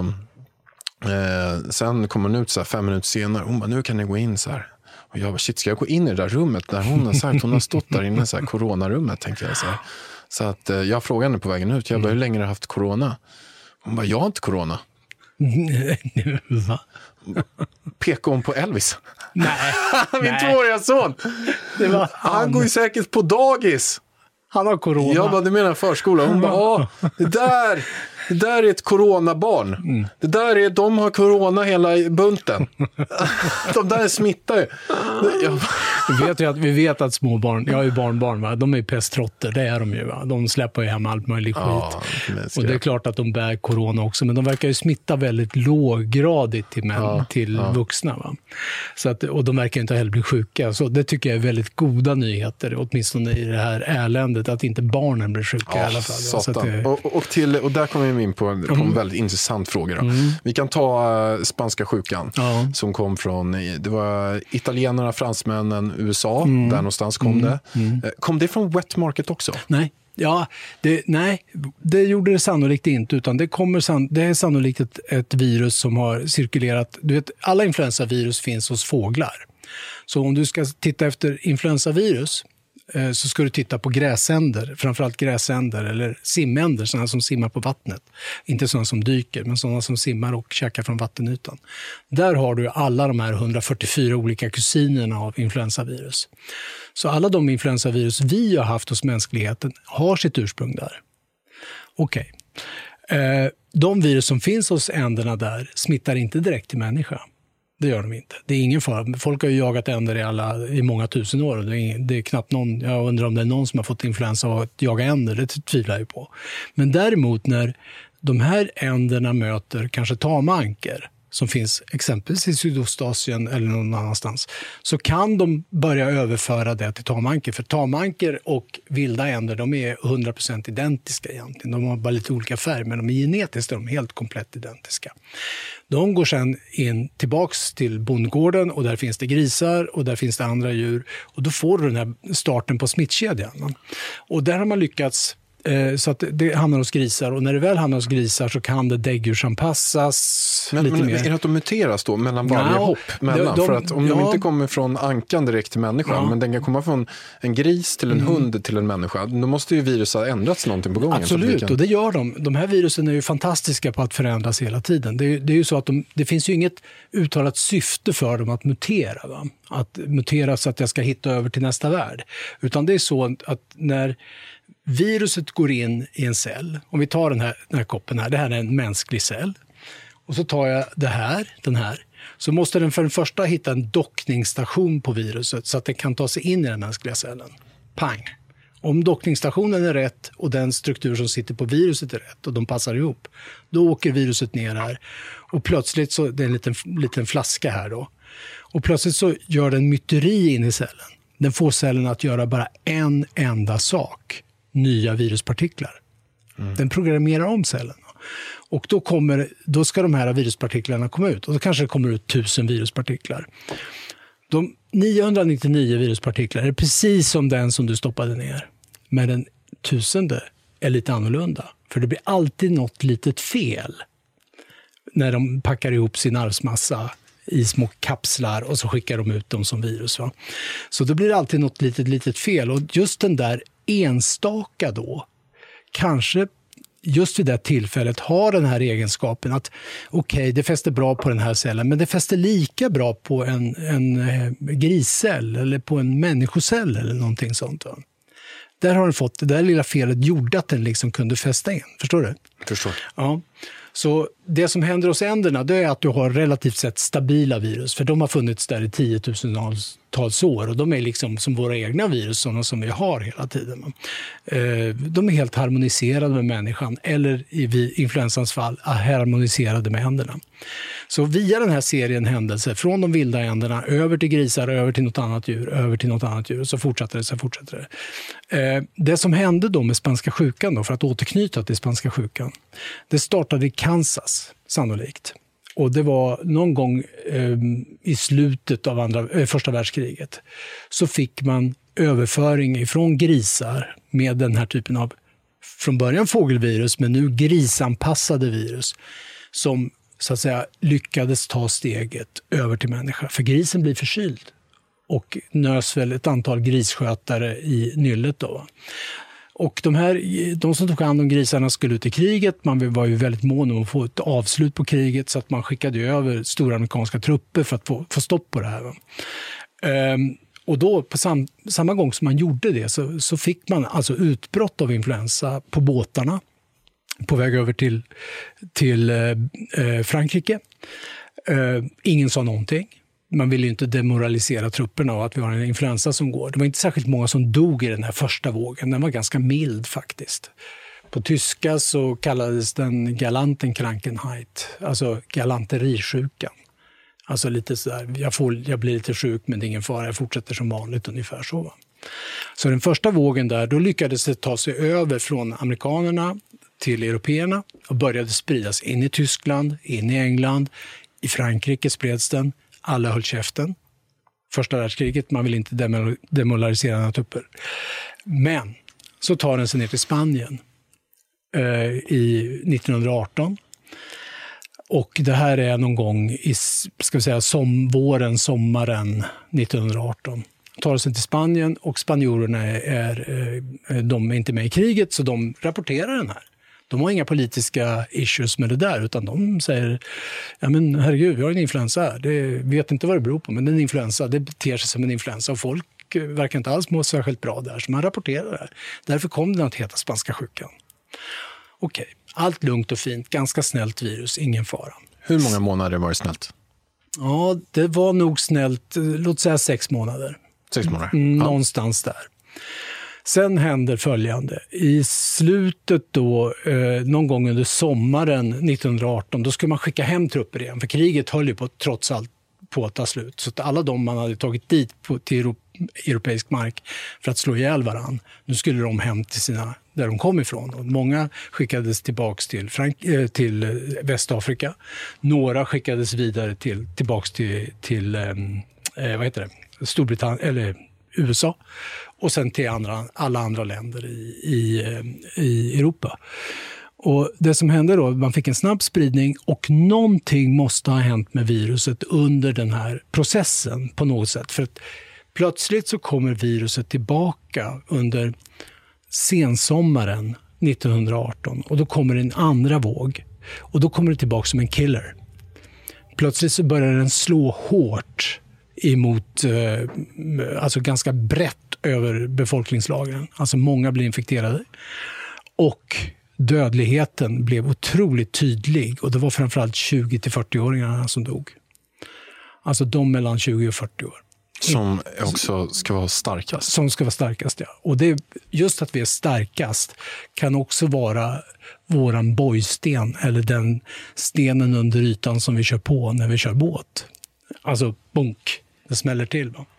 Speaker 6: sen kommer hon ut så här 5 minuter senare. Hon bara, nu kan ni gå in så här. Och jag bara, shit, ska jag gå in i det där rummet där hon har sagt, hon har stått där inne så här, coronarummet, tänkte jag så här. Så att jag frågade henne på vägen ut, jag bara, hur länge har du haft corona? Hon bara, jag har inte corona.
Speaker 5: Va?
Speaker 6: Pekar hon på Elvis?
Speaker 5: Nej.
Speaker 6: Min 2-åriga son.
Speaker 5: Det var
Speaker 6: Han går ju säkert på dagis.
Speaker 5: Han har corona.
Speaker 6: Jag bara, du menar förskola. Hon bara, det där är ett coronabarn. Det där är, de har corona hela bunten. De där smittar ju.
Speaker 5: Vi vet att små barn, jag har ju barnbarn, va? De är ju pestrotter, det är de ju. Va? De släpper ju hem allt möjligt skit. Och det är klart att de bär corona också, men de verkar ju smitta väldigt låggradigt till vuxna. Va? Så att, och de verkar inte heller bli sjuka. Så det tycker jag är väldigt goda nyheter, åtminstone i det här eländet, att inte barnen blir sjuka i alla fall. Ja, så att det...
Speaker 6: och där kommer vi in på en väldigt intressant fråga. Då. Vi kan ta spanska sjukan som kom från, det var italienarna, fransmännen, USA, där någonstans kom det. Kom det från wet market också?
Speaker 5: Nej. Ja, det gjorde det sannolikt inte, utan det är sannolikt ett virus som har cirkulerat. Du vet, alla influensavirus finns hos fåglar. Så om du ska titta efter influensavirus så ska du titta på gräsänder, framförallt gräsänder eller simänder, sådana som simmar på vattnet. Inte sådana som dyker, men sådana som simmar och käkar från vattenytan. Där har du alla de här 144 olika kusinerna av influensavirus. Så alla de influensavirus vi har haft hos mänskligheten har sitt ursprung där. Okej. De virus som finns hos änderna där smittar inte direkt till människa. Det gör de inte. Det är ingen fara. Folk har ju jagat änder i många tusen år. Det är knappt någon, jag undrar om det är någon som har fått influensa av att jaga änder. Det tvivlar jag på. Men däremot när de här änderna möter kanske tamankor som finns exempelvis i Sydostasien eller någon annanstans, så kan de börja överföra det till tamankor. För tamankor och vilda änder, de är 100% identiska egentligen. De har bara lite olika färg, men de är genetiskt helt komplett identiska. De går sedan tillbaks till bondgården och där finns det grisar och där finns det andra djur. Och då får du den här starten på smittkedjan. Och där har man lyckats så att det hamnar hos grisar, och när det väl hamnar hos grisar så kan det däggdjursanpassas lite mer.
Speaker 6: Men är det att de muteras då mellan varje hopp? För att om de inte kommer från ankan direkt till människan, men den kan komma från en gris till en hund till en människa, då måste ju viruset ha ändrats någonting på gången.
Speaker 5: Absolut, och det gör de. De här virusen är ju fantastiska på att förändras hela tiden. Det är ju så att det finns ju inget uttalat syfte för dem att mutera. Va? Att mutera så att jag ska hitta över till nästa värld. Utan det är så att när viruset går in i en cell, om vi tar den här koppen här, det här är en mänsklig cell, och så tar jag den här, så måste den för den första hitta en dockningsstation på viruset så att den kan ta sig in i den mänskliga cellen. Pang! Om dockningsstationen är rätt och den struktur som sitter på viruset är rätt och de passar ihop, då åker viruset ner här. Och plötsligt så, det är en liten flaska här då, och plötsligt så gör den myteri in i cellen. Den får cellen att göra bara en enda sak. Nya viruspartiklar. Den programmerar om cellen. Och då ska de här viruspartiklarna komma ut. Och då kanske det kommer ut 1000 viruspartiklar. De 999 viruspartiklar är precis som den som du stoppade ner. Men den 1000:e är lite annorlunda. För det blir alltid något litet fel när de packar ihop sin arvsmassa i små kapslar och så skickar de ut dem som virus. Va? Så då blir det alltid något litet fel. Och just den där enstaka då, kanske just vid det tillfället har den här egenskapen att okej, det fäster bra på den här cellen, men det fäster lika bra på en griscell eller på en människocell eller någonting sånt. Va? Där har den fått, det där lilla felet gjorde att den liksom kunde fästa in. Förstår du?
Speaker 6: Förstår.
Speaker 5: Ja. Så det som händer hos änderna, det är att du har relativt sett stabila virus. För de har funnits där i 10 000-tals år. Och de är liksom som våra egna virus, sådana som vi har hela tiden. De är helt harmoniserade med människan. Eller i influensans fall, harmoniserade med änderna. Så via den här serien händelser, från de vilda änderna över till grisar, över till något annat djur, över till något annat djur. Och så fortsätter det. Det som hände då med spanska sjukan, då, för att återknyta till spanska sjukan, det startade i Kansas, sannolikt. Och det var någon gång i slutet av första världskriget. Så fick man överföring ifrån grisar med den här typen av, från början fågelvirus, men nu grisanpassade virus, som så att säga lyckades ta steget över till människa. För grisen blir förkyld och nös väl ett antal grisskötare i nyllet då. Och de som tog hand om grisarna skulle ut i kriget. Man var ju väldigt mån om att få ett avslut på kriget, så att man skickade över stora amerikanska trupper för att få stopp på det här. Och då på samma gång som man gjorde det så fick man alltså utbrott av influensa på båtarna på väg över till Frankrike. Ingen sa någonting. Man ville ju inte demoralisera trupperna och att vi har en influensa som går. Det var inte särskilt många som dog i den här första vågen. Den var ganska mild faktiskt. På tyska så kallades den Galantenkrankenheit, alltså galanterisjukan. Alltså lite sådär, jag blir lite sjuk men det är ingen fara, jag fortsätter som vanligt, ungefär så. Va? Så den första vågen där, då lyckades det ta sig över från amerikanerna till européerna och började spridas in i Tyskland, in i England, i Frankrike spreds den. Alla höll käften. Första världskriget, man vill inte demoralisera några trupper. Men så tar den sig ner till Spanien i 1918. Och det här är någon gång i, ska vi säga, sommaren 1918. Tar sig till Spanien och spanjorerna de är inte med i kriget, så de rapporterar den här. De har inga politiska issues med det där, utan de säger, ja men herregud, vi har en influensa här. Vi vet inte vad det beror på, men en influensa, det beter sig som en influensa och folk verkar inte alls må särskilt bra där, så man rapporterar det här. Därför kom den att heta spanska sjukan. Okej, allt lugnt och fint, ganska snällt virus, ingen fara.
Speaker 6: Hur många månader var det snällt?
Speaker 5: Ja, det var nog snällt, låt säga 6 månader.
Speaker 6: 6 månader?
Speaker 5: Någonstans där. Sen händer följande. I slutet då, någon gång under sommaren 1918, då skulle man skicka hem trupper igen. För kriget höll ju trots allt på att ta slut. Så att alla de man hade tagit dit till europeisk mark för att slå ihjäl varann, nu skulle de hem till där de kom ifrån. Och många skickades tillbaks till Västafrika. Några skickades vidare tillbaks till Storbritannien eller USA. Och sen till alla andra länder i Europa. Och det som hände då, man fick en snabb spridning och någonting måste ha hänt med viruset under den här processen på något sätt. För att plötsligt så kommer viruset tillbaka under sensommaren 1918 och då kommer en andra våg. Och då kommer det tillbaka som en killer. Plötsligt så börjar den slå hårt emot, alltså ganska brett över befolkningslagren. Alltså många blir infekterade. Och dödligheten blev otroligt tydlig. Och det var framförallt 20-40-åringarna som dog. Alltså de mellan 20 och 40 år.
Speaker 6: Som också ska vara starkast.
Speaker 5: Som ska vara starkast, ja. Och just att vi är starkast kan också vara våran bojsten eller den stenen under ytan som vi kör på när vi kör båt. Alltså bunk, det smäller till. Va?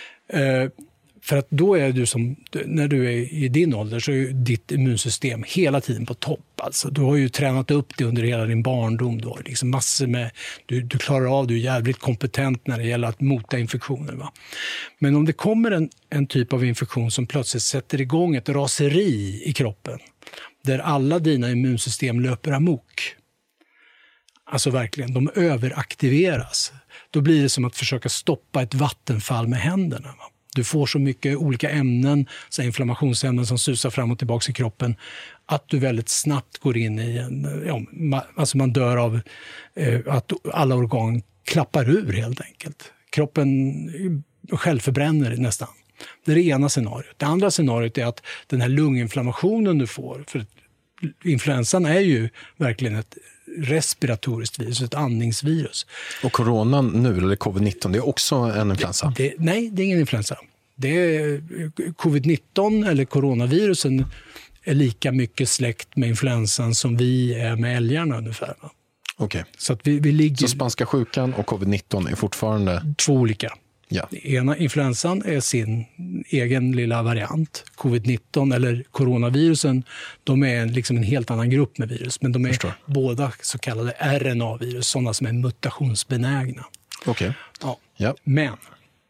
Speaker 5: För att då är du när du är i din ålder så är ditt immunsystem hela tiden på topp. Alltså, du har ju tränat upp det under hela din barndom. Du har liksom massor med, du klarar av, du är jävligt kompetent när det gäller att mota infektioner. Va? Men om det kommer en typ av infektion som plötsligt sätter igång ett raseri i kroppen där alla dina immunsystem löper amok. Alltså verkligen, de överaktiveras. Då blir det som att försöka stoppa ett vattenfall med händerna. Va? Du får så mycket olika ämnen, så inflammationsämnen som susar fram och tillbaka i kroppen, att du väldigt snabbt går in i alltså man dör av att alla organ klappar ur helt enkelt. Kroppen självförbränner nästan. Det är det ena scenariot. Det andra scenariot är att den här lunginflammationen du får, för influensan är ju verkligen ett respiratoriskt virus, ett andningsvirus.
Speaker 6: Och coronan nu, eller covid-19, det är också en influensa?
Speaker 5: Nej, det är ingen influensa. Det är covid-19 eller coronavirusen är lika mycket släkt med influensan som vi är med älgarna ungefär.
Speaker 6: Okej.
Speaker 5: Så att vi ligger...
Speaker 6: Så spanska sjukan och covid-19 är fortfarande...
Speaker 5: 2 olika.
Speaker 6: Ja.
Speaker 5: Ena influensan är sin egen lilla variant. Covid-19 eller coronavirusen, de är liksom en helt annan grupp med virus. Men de är båda så kallade RNA-virus, sådana som är mutationsbenägna.
Speaker 6: Okej.
Speaker 5: Ja.
Speaker 6: Ja.
Speaker 5: Men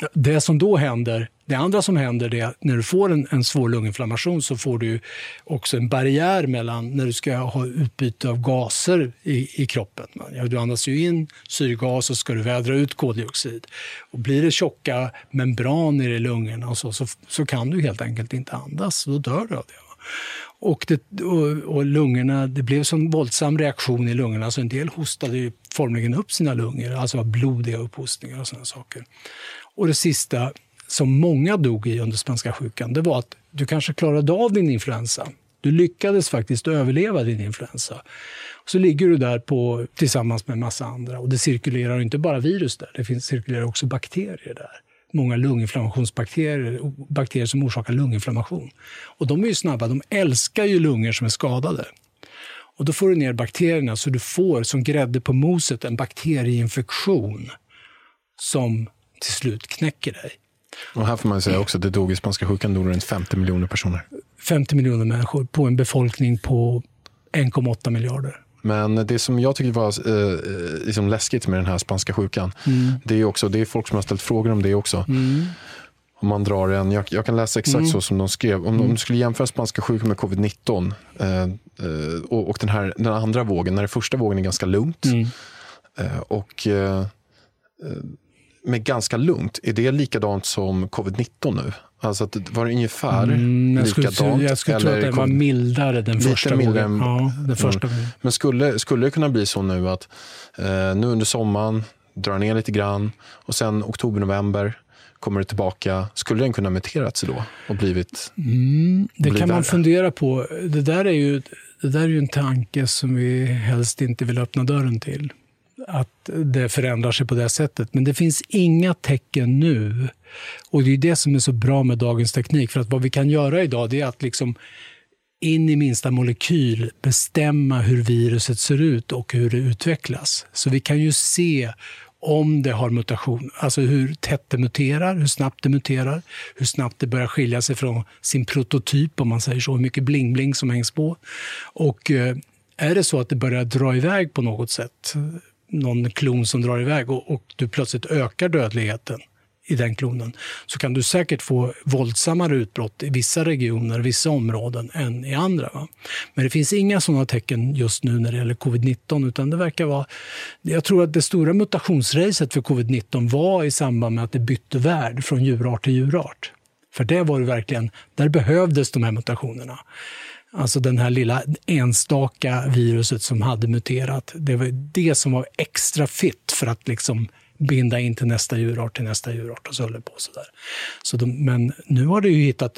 Speaker 5: Det som då händer, det andra som händer är att när du får en svår lunginflammation så får du också en barriär mellan när du ska ha utbyte av gaser i kroppen. Du andas ju in syrgas och ska du vädra ut koldioxid. Och blir det tjocka membraner i lungorna och så kan du helt enkelt inte andas, då dör du av det. Och lungorna, det blev en sån våldsam reaktion i lungorna så en del hostade ju formligen upp sina lungor, alltså var blodiga upphostningar och sådana saker. Och det sista som många dog i under spanska sjukan, det var att du kanske klarade av din influensa. Du lyckades faktiskt överleva din influensa. Och så ligger du där tillsammans med en massa andra och det cirkulerar inte bara virus där, det cirkulerar också bakterier där. Många lunginflammationsbakterier, bakterier som orsakar lunginflammation. Och de är ju snabba, de älskar ju lungor som är skadade. Och då får du ner bakterierna så du får som grädde på moset en bakterieinfektion som till slut knäcker dig.
Speaker 6: Och här får man säga också att det dog i spanska sjukan dog runt 50 miljoner personer.
Speaker 5: 50 miljoner människor på en befolkning på 1,8 miljarder.
Speaker 6: Men det som jag tycker var liksom läskigt med den här spanska sjukan, det är folk som har ställt frågor om det också. Om man drar jag kan läsa exakt så som de skrev. Om de skulle jämföra spanska sjukan med covid-19 och den andra vågen, när den första vågen är ganska lugnt och med ganska lugnt, är det likadant som covid-19 nu? Alltså att var det ungefär likadant?
Speaker 5: Jag skulle tro att det var mildare den första vågen. Ja, den första vågen.
Speaker 6: Men skulle det kunna bli så nu att nu under sommaren drar ner lite grann och sen oktober-november kommer det tillbaka. Skulle den kunna muterat sig då och blivit
Speaker 5: det kan man fundera på. Det där är ju en tanke som vi helst inte vill öppna dörren till. Att det förändrar sig på det sättet. Men det finns inga tecken nu. Och det är det som är så bra med dagens teknik. För att vad vi kan göra idag, det är att liksom in i minsta molekyl bestämma hur viruset ser ut och hur det utvecklas. Så vi kan ju se om det har mutation. Alltså hur tätt det muterar, hur snabbt det muterar. Hur snabbt det börjar skilja sig från sin prototyp, om man säger så. Hur mycket bling-bling som hängs på. Och är det så att det börjar dra iväg på något sätt, någon klon som drar iväg och du plötsligt ökar dödligheten i den klonen, så kan du säkert få våldsammare utbrott i vissa regioner, vissa områden än i andra. Va? Men det finns inga sådana tecken just nu när det gäller covid-19, utan det verkar vara... Jag tror att det stora mutationsracet för covid-19 var i samband med att det bytte värld från djurart till djurart. För det var det verkligen, där behövdes de här mutationerna. Alltså den här lilla enstaka viruset som hade muterat. Det var det som var extra fit för att liksom binda in till nästa djurart och så håller på sådär. Men nu har det ju hittat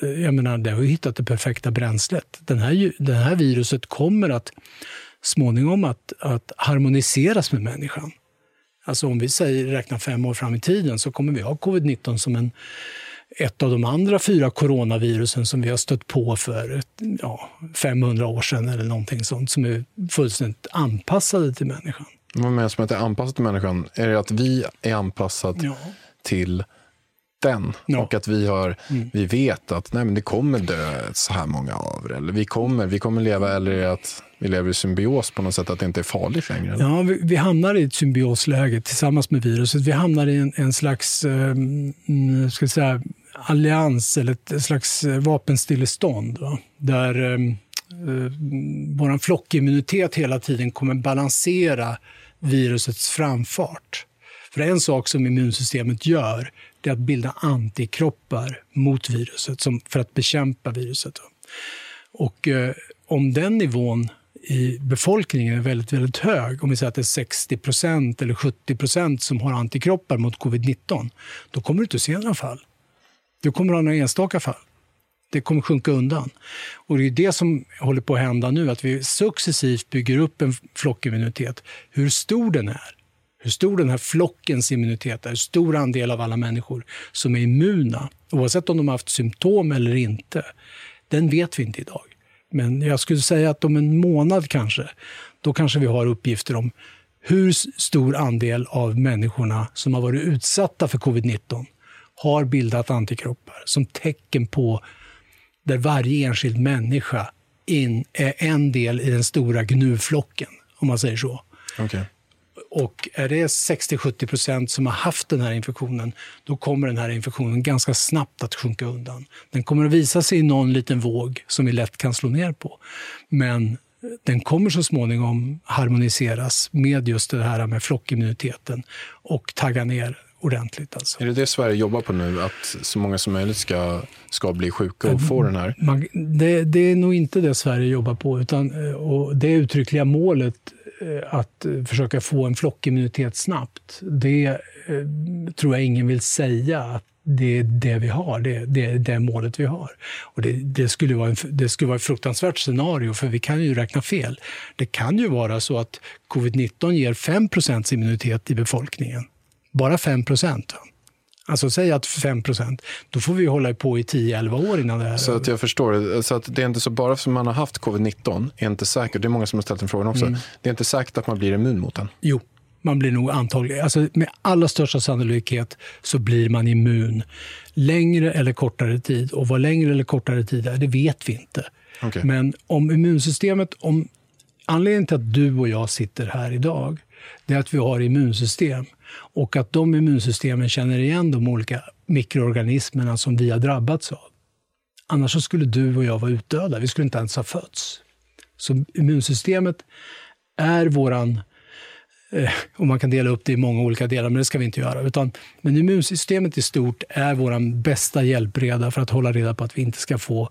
Speaker 5: det perfekta bränslet. Det här viruset kommer att småningom att harmoniseras med människan. Alltså om vi räknar 5 år fram i tiden så kommer vi ha covid-19 som ett av de andra 4 coronavirusen som vi har stött på för 500 år sedan eller någonting sånt, som är fullständigt anpassade till människan.
Speaker 6: Vad menas med att det är anpassat till människan? Är det att vi är anpassat till den? Ja. Och att vi vet att nej, men det kommer dö så här många av det. Eller vi kommer leva, eller att vi lever i symbios på något sätt, att det inte är farligt längre. Eller?
Speaker 5: Ja, vi hamnar i ett symbiosläge tillsammans med viruset. Vi hamnar i en slags allians eller ett slags vapenstillestånd. Va? Där vår flockimmunitet hela tiden kommer balansera virusets framfart. För en sak som immunsystemet gör, det är att bilda antikroppar mot viruset för att bekämpa viruset. Och om den nivån i befolkningen är väldigt, väldigt hög, om vi säger att det är 60% eller 70% som har antikroppar mot covid-19, då kommer du inte att se några fall. Du kommer att ha några enstaka fall. Det kommer sjunka undan. Och det är det som håller på att hända nu, att vi successivt bygger upp en flockimmunitet. Hur stor den är, hur stor den här flockens immunitet är, hur stor andel av alla människor som är immuna, oavsett om de har haft symptom eller inte, den vet vi inte idag. Men jag skulle säga att om en månad då kanske vi har uppgifter om hur stor andel av människorna som har varit utsatta för covid-19 har bildat antikroppar som tecken på där varje enskild människa är en del i den stora gnuflocken, om man säger så.
Speaker 6: Okay.
Speaker 5: Och är det 60-70% som har haft den här infektionen, då kommer den här infektionen ganska snabbt att sjunka undan. Den kommer att visa sig i någon liten våg som vi lätt kan slå ner på. Men den kommer så småningom harmoniseras med just det här med flockimmuniteten och tagga ner ordentligt. Alltså.
Speaker 6: Är det Sverige jobbar på nu? Att så många som möjligt ska bli sjuka och få den här?
Speaker 5: Det är nog inte det Sverige jobbar på. Utan, och det uttryckliga målet att försöka få en flockimmunitet snabbt, det tror jag ingen vill säga att det är det vi har, det är det målet vi har. Och det skulle vara ett fruktansvärt scenario, för vi kan ju räkna fel. Det kan ju vara så att covid-19 ger 5% immunitet i befolkningen. Bara 5%. Alltså säg att 5%, då får vi hålla på i 10-11 år innan det här. Så
Speaker 6: att jag förstår, så att det är inte så bara för att man har haft covid-19 är inte säkert, det är många som har ställt den frågan också, det är inte säkert att man blir immun mot den.
Speaker 5: Jo, man blir nog antagligen, alltså med allra största sannolikhet så blir man immun längre eller kortare tid. Och vad längre eller kortare tid är, det vet vi inte.
Speaker 6: Okay.
Speaker 5: Men om immunsystemet, anledningen till att du och jag sitter här idag, det är att vi har immunsystem. Och att de immunsystemen känner igen de olika mikroorganismerna som vi har drabbats av. Annars så skulle du och jag vara utdöda. Vi skulle inte ens ha fötts. Så immunsystemet är våran... och man kan dela upp det i många olika delar, men det ska vi inte göra. Men immunsystemet i stort är våran bästa hjälpreda för att hålla reda på att vi inte ska få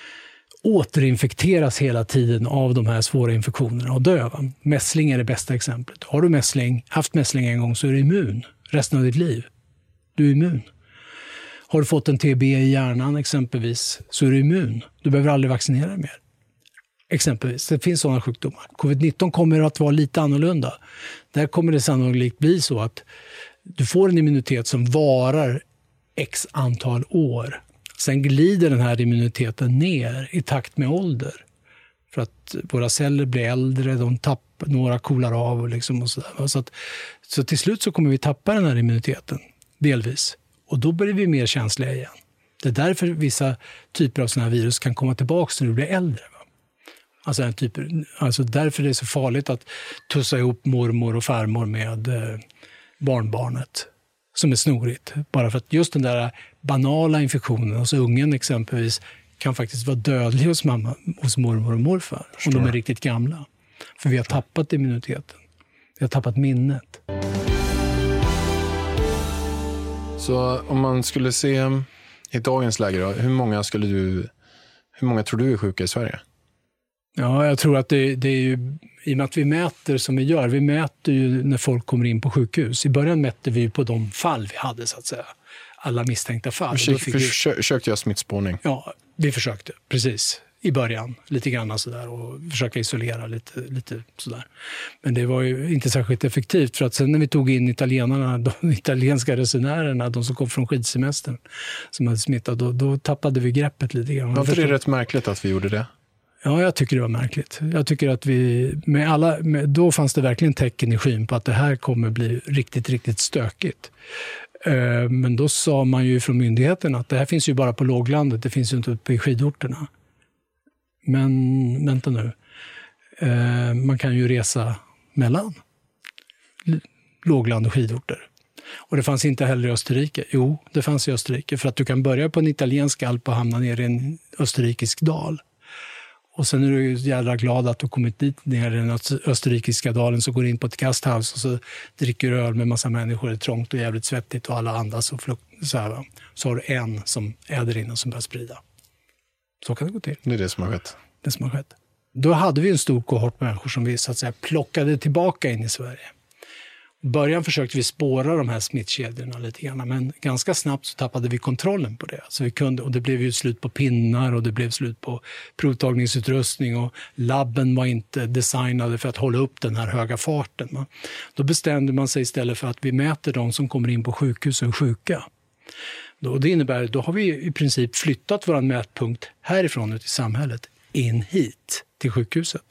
Speaker 5: återinfekteras hela tiden av de här svåra infektionerna och dö. Mässling är det bästa exemplet. Har du haft mässling en gång, så är du immun resten av ditt liv. Du är immun. Har du fått en TB i hjärnan exempelvis, så är du immun. Du behöver aldrig vaccinera dig mer. Exempelvis. Det finns sådana sjukdomar. Covid-19 kommer att vara lite annorlunda. Där kommer det sannolikt bli så att du får en immunitet som varar x antal år. Sen glider den här immuniteten ner i takt med ålder. För att våra celler blir äldre, några coolar av liksom och sådär. Så till slut så kommer vi tappa den här immuniteten, delvis. Och då blir vi mer känsliga igen. Det är därför vissa typer av sådana här virus kan komma tillbaka när du blir äldre. Alltså därför är det så farligt att tussa ihop mormor och farmor med barnbarnet som är snorigt. Bara för att just den där banala infektionen hos ungen exempelvis kan faktiskt vara dödlig hos mormor och morfar om de är riktigt gamla. För vi har tappat immuniteten. Vi har tappat minnet.
Speaker 6: Så om man skulle se i dagens läge då, hur många tror du är sjuka i Sverige?
Speaker 5: Ja, jag tror att det är ju, i och med att vi mäter som vi gör, vi mäter ju när folk kommer in på sjukhus. I början mätte vi på de fall vi hade, så att säga. Alla misstänkta fall.
Speaker 6: Försökte jag smittspårning?
Speaker 5: Ja, vi försökte, precis. I början, lite grann sådär, och försöka isolera lite sådär. Men det var ju inte särskilt effektivt, för att sen när vi tog in italienarna, de italienska resenärerna, de som kom från skidsemestern som hade smittat, då tappade vi greppet lite grann.
Speaker 6: Var inte det rätt märkligt att vi gjorde det?
Speaker 5: Ja, jag tycker det var märkligt. Jag tycker att då fanns det verkligen tecken i skyn på att det här kommer bli riktigt, riktigt stökigt. Men då sa man ju från myndigheten att det här finns ju bara på låglandet, det finns ju inte uppe i skidorterna. Men vänta nu, man kan ju resa mellan lågland och skidorter. Och det fanns inte heller i Österrike. Jo, det fanns i Österrike, för att du kan börja på en italiensk alp och hamna ner i en österrikisk dal. Och sen är du jävla glad att du kommit dit ner i den österrikiska dalen, så går du in på ett gasthaus och så dricker du öl med massa människor, det är trångt och jävligt svettigt och alla andas och så här. Så har du en som är där inne som börjar sprida. Så kan det gå till.
Speaker 6: Det är det som har skett.
Speaker 5: Det som har skett. Då hade vi en stor kohort människor som vi så att säga plockade tillbaka in i Sverige. I början försökte vi spåra de här smittkedjorna lite grann, men ganska snabbt så tappade vi kontrollen på det. Så och det blev ju slut på pinnar och det blev slut på provtagningsutrustning, och labben var inte designade för att hålla upp den här höga farten. Då bestämde man sig istället för att vi mäter de som kommer in på sjukhus och är sjuka. Det innebär att då har vi i princip flyttat vår mätpunkt härifrån ut i samhället in hit till sjukhuset.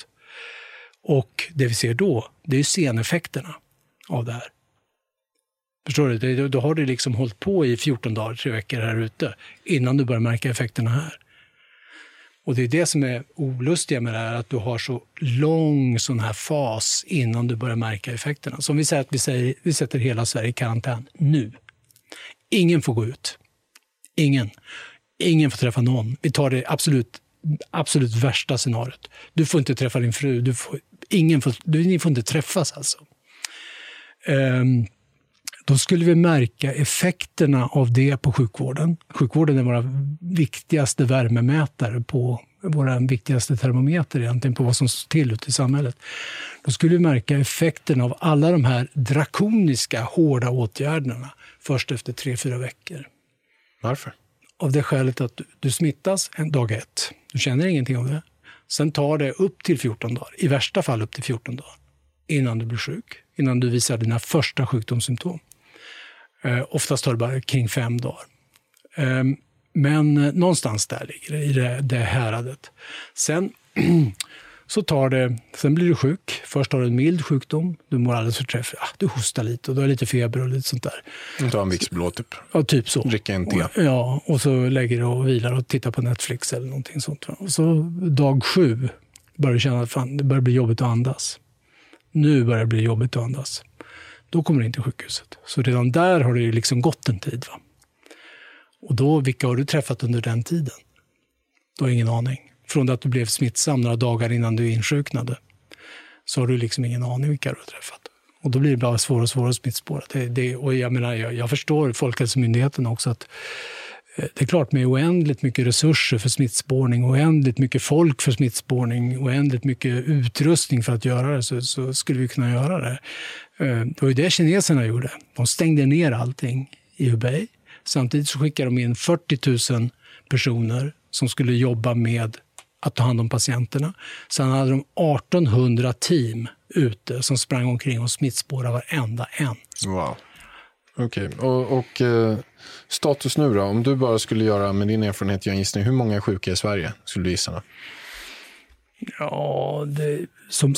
Speaker 5: Och det vi ser då, det är ju seneffekterna av det här. Förstår du? Då har du liksom hållit på i 14 dagar, 3 veckor här ute innan du börjar märka effekterna här. Och det är det som är olustiga med det här, att du har så lång sån här fas innan du börjar märka effekterna. Som vi säger att vi sätter hela Sverige i karantän nu. Ingen får gå ut. Ingen får träffa någon. Vi tar det absolut värsta scenariot. Du får inte träffa din fru. Ni får inte träffas alltså. Då skulle vi märka effekterna av det på sjukvården. Sjukvården är våra viktigaste värmemätare, på våra viktigaste termometer egentligen på vad som står till ute i samhället. Då skulle vi märka effekterna av alla de här drakoniska, hårda åtgärderna först efter 3-4 veckor.
Speaker 6: Varför?
Speaker 5: Av det skälet att du smittas dag 1. Du känner ingenting av det. Sen tar det upp till 14 dagar. I värsta fall upp till 14 dagar. Innan du blir sjuk. Innan du visar dina första sjukdomssymptom. Oftast tar det bara kring 5 dagar. Men någonstans där ligger det i det häradet. Sen sen blir du sjuk. Först har du en mild sjukdom. Du mår alldeles förträffligt. Du hostar lite och du har lite feber och lite sånt där.
Speaker 6: Du tar en Vicks-blå typ.
Speaker 5: Ja, typ så.
Speaker 6: Dricka en te.
Speaker 5: Ja, och så lägger du och vilar och tittar på Netflix eller någonting sånt. Och så dag 7 börjar du känna att det börjar bli jobbigt att andas. Nu börjar det bli jobbigt att andas. Då kommer du in till sjukhuset. Så redan där har det ju liksom gått en tid. Va? Och då, vilka har du träffat under den tiden? Du har ingen aning. Från att du blev smittsam några dagar innan du insjuknade så har du liksom ingen aning vilka du har träffat. Och då blir det bara svårare och svårare att smittspåra. Och jag menar, jag förstår Folkhälsomyndigheten också att det är klart med oändligt mycket resurser för smittspårning, oändligt mycket folk för smittspårning, oändligt mycket utrustning för att göra det så skulle vi kunna göra det. Det var ju det kineserna gjorde. De stängde ner allting i Hubei. Samtidigt så skickade de in 40 000 personer som skulle jobba med att ta hand om patienterna. Sen hade de 1800 team ute som sprang omkring och smittspårade varenda en.
Speaker 6: Wow. Okej. Och status nu då? Om du bara skulle göra med din erfarenhet, jag gissar, hur många är sjuka i Sverige skulle du gissa?
Speaker 5: Ja, som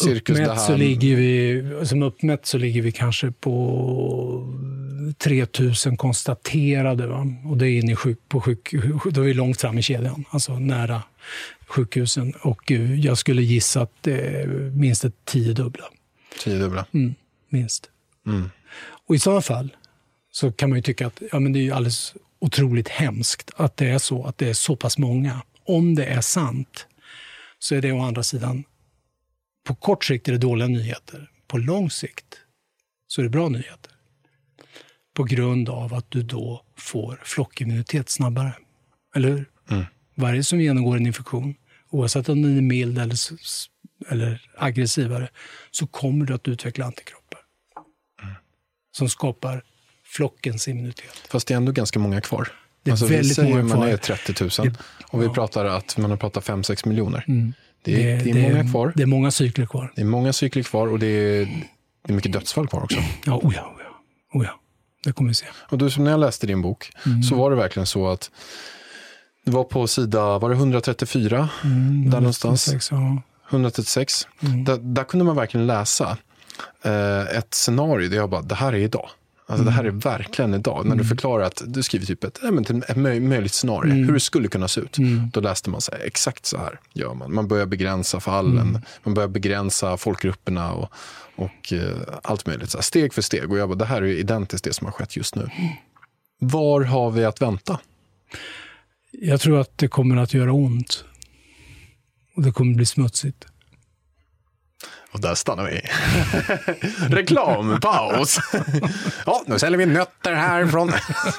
Speaker 5: uppmätt så ligger vi kanske på 3000 konstaterade. Va? Och det är inne då är vi långt fram i kedjan, alltså nära sjukhusen. Och jag skulle gissa att det är minst ett 10-dubbla.
Speaker 6: 10-dubbla?
Speaker 5: Minst. Och i sådana fall så kan man ju tycka att det är ju alldeles otroligt hemskt att det är så pass många. Om det är sant så är det å andra sidan, på kort sikt är det dåliga nyheter. På lång sikt så är det bra nyheter. På grund av att du då får flockimmunitet snabbare. Eller hur? Varje som genomgår en infektion, oavsett om den är mild eller aggressivare, så kommer du att utveckla antikroppar. Som skapar flockens immunitet.
Speaker 6: Fast det är ändå ganska många kvar.
Speaker 5: Det är väldigt många kvar.
Speaker 6: Man är 30 000 och vi pratar att man har pratat 5-6 miljoner. Det är många kvar.
Speaker 5: Det är många cykler kvar.
Speaker 6: Det är många cykler kvar och det är mycket dödsfall kvar också.
Speaker 5: Ja. Det kommer vi se.
Speaker 6: Och du, som när jag läste din bok så var det verkligen så att det var på sida, var det 134? Där någonstans? 136. Där kunde man verkligen läsa ett scenario där jag bara, det här är idag. Alltså det här är verkligen idag. När du förklarar att du skriver typ ett möjligt scenario, hur det skulle kunna se ut. Då läste man sig exakt så här gör man. Man börjar begränsa fallen, man börjar begränsa folkgrupperna och allt möjligt. Så här, steg för steg. Och jag bara, det här är identiskt det som har skett just nu. Var har vi att vänta?
Speaker 5: Jag tror att det kommer att göra ont. Och det kommer bli smutsigt.
Speaker 6: Och där stannar vi. Reklampaus. Ja, nu säljer vi nötter härifrån.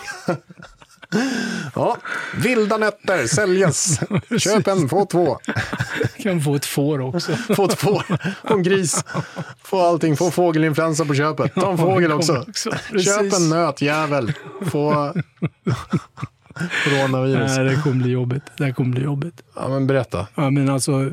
Speaker 6: Ja, vilda nötter säljes. Köp en, få 2.
Speaker 5: Kan få ett får också.
Speaker 6: Få ett får, få en gris. Få allting, få fågelinfluensa på köpet. Ta en fågel också. Köp en nöt, jävel. Få coronavirus.
Speaker 5: Nej, det kommer bli jobbigt.
Speaker 6: Ja, men berätta.
Speaker 5: Ja, men alltså...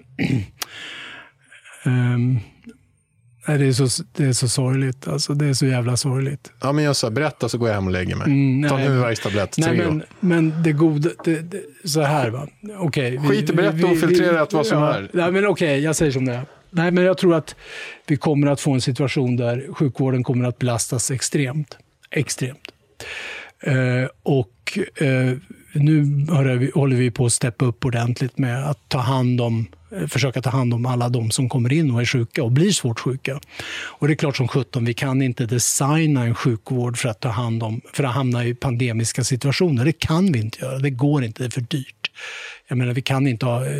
Speaker 5: det är så sorgligt. Alltså, det är så jävla sorgligt.
Speaker 6: Ja, men jag sa berätta så går jag hem och lägger mig. Ta en huvudvärkstablett.
Speaker 5: Men det goda... så här, va? Okay,
Speaker 6: skit i berätta och filtrera vad som är.
Speaker 5: Nej, men okej, jag säger som det är. Nej, men jag tror att vi kommer att få en situation där sjukvården kommer att belastas extremt. nu håller vi på att steppa upp ordentligt med att försöka ta hand om alla de som kommer in och är sjuka och blir svårt sjuka. Och det är klart som 17, vi kan inte designa en sjukvård för att hamna i pandemiska situationer. Det kan vi inte göra, det går inte, det är för dyrt. Jag menar, vi kan inte ha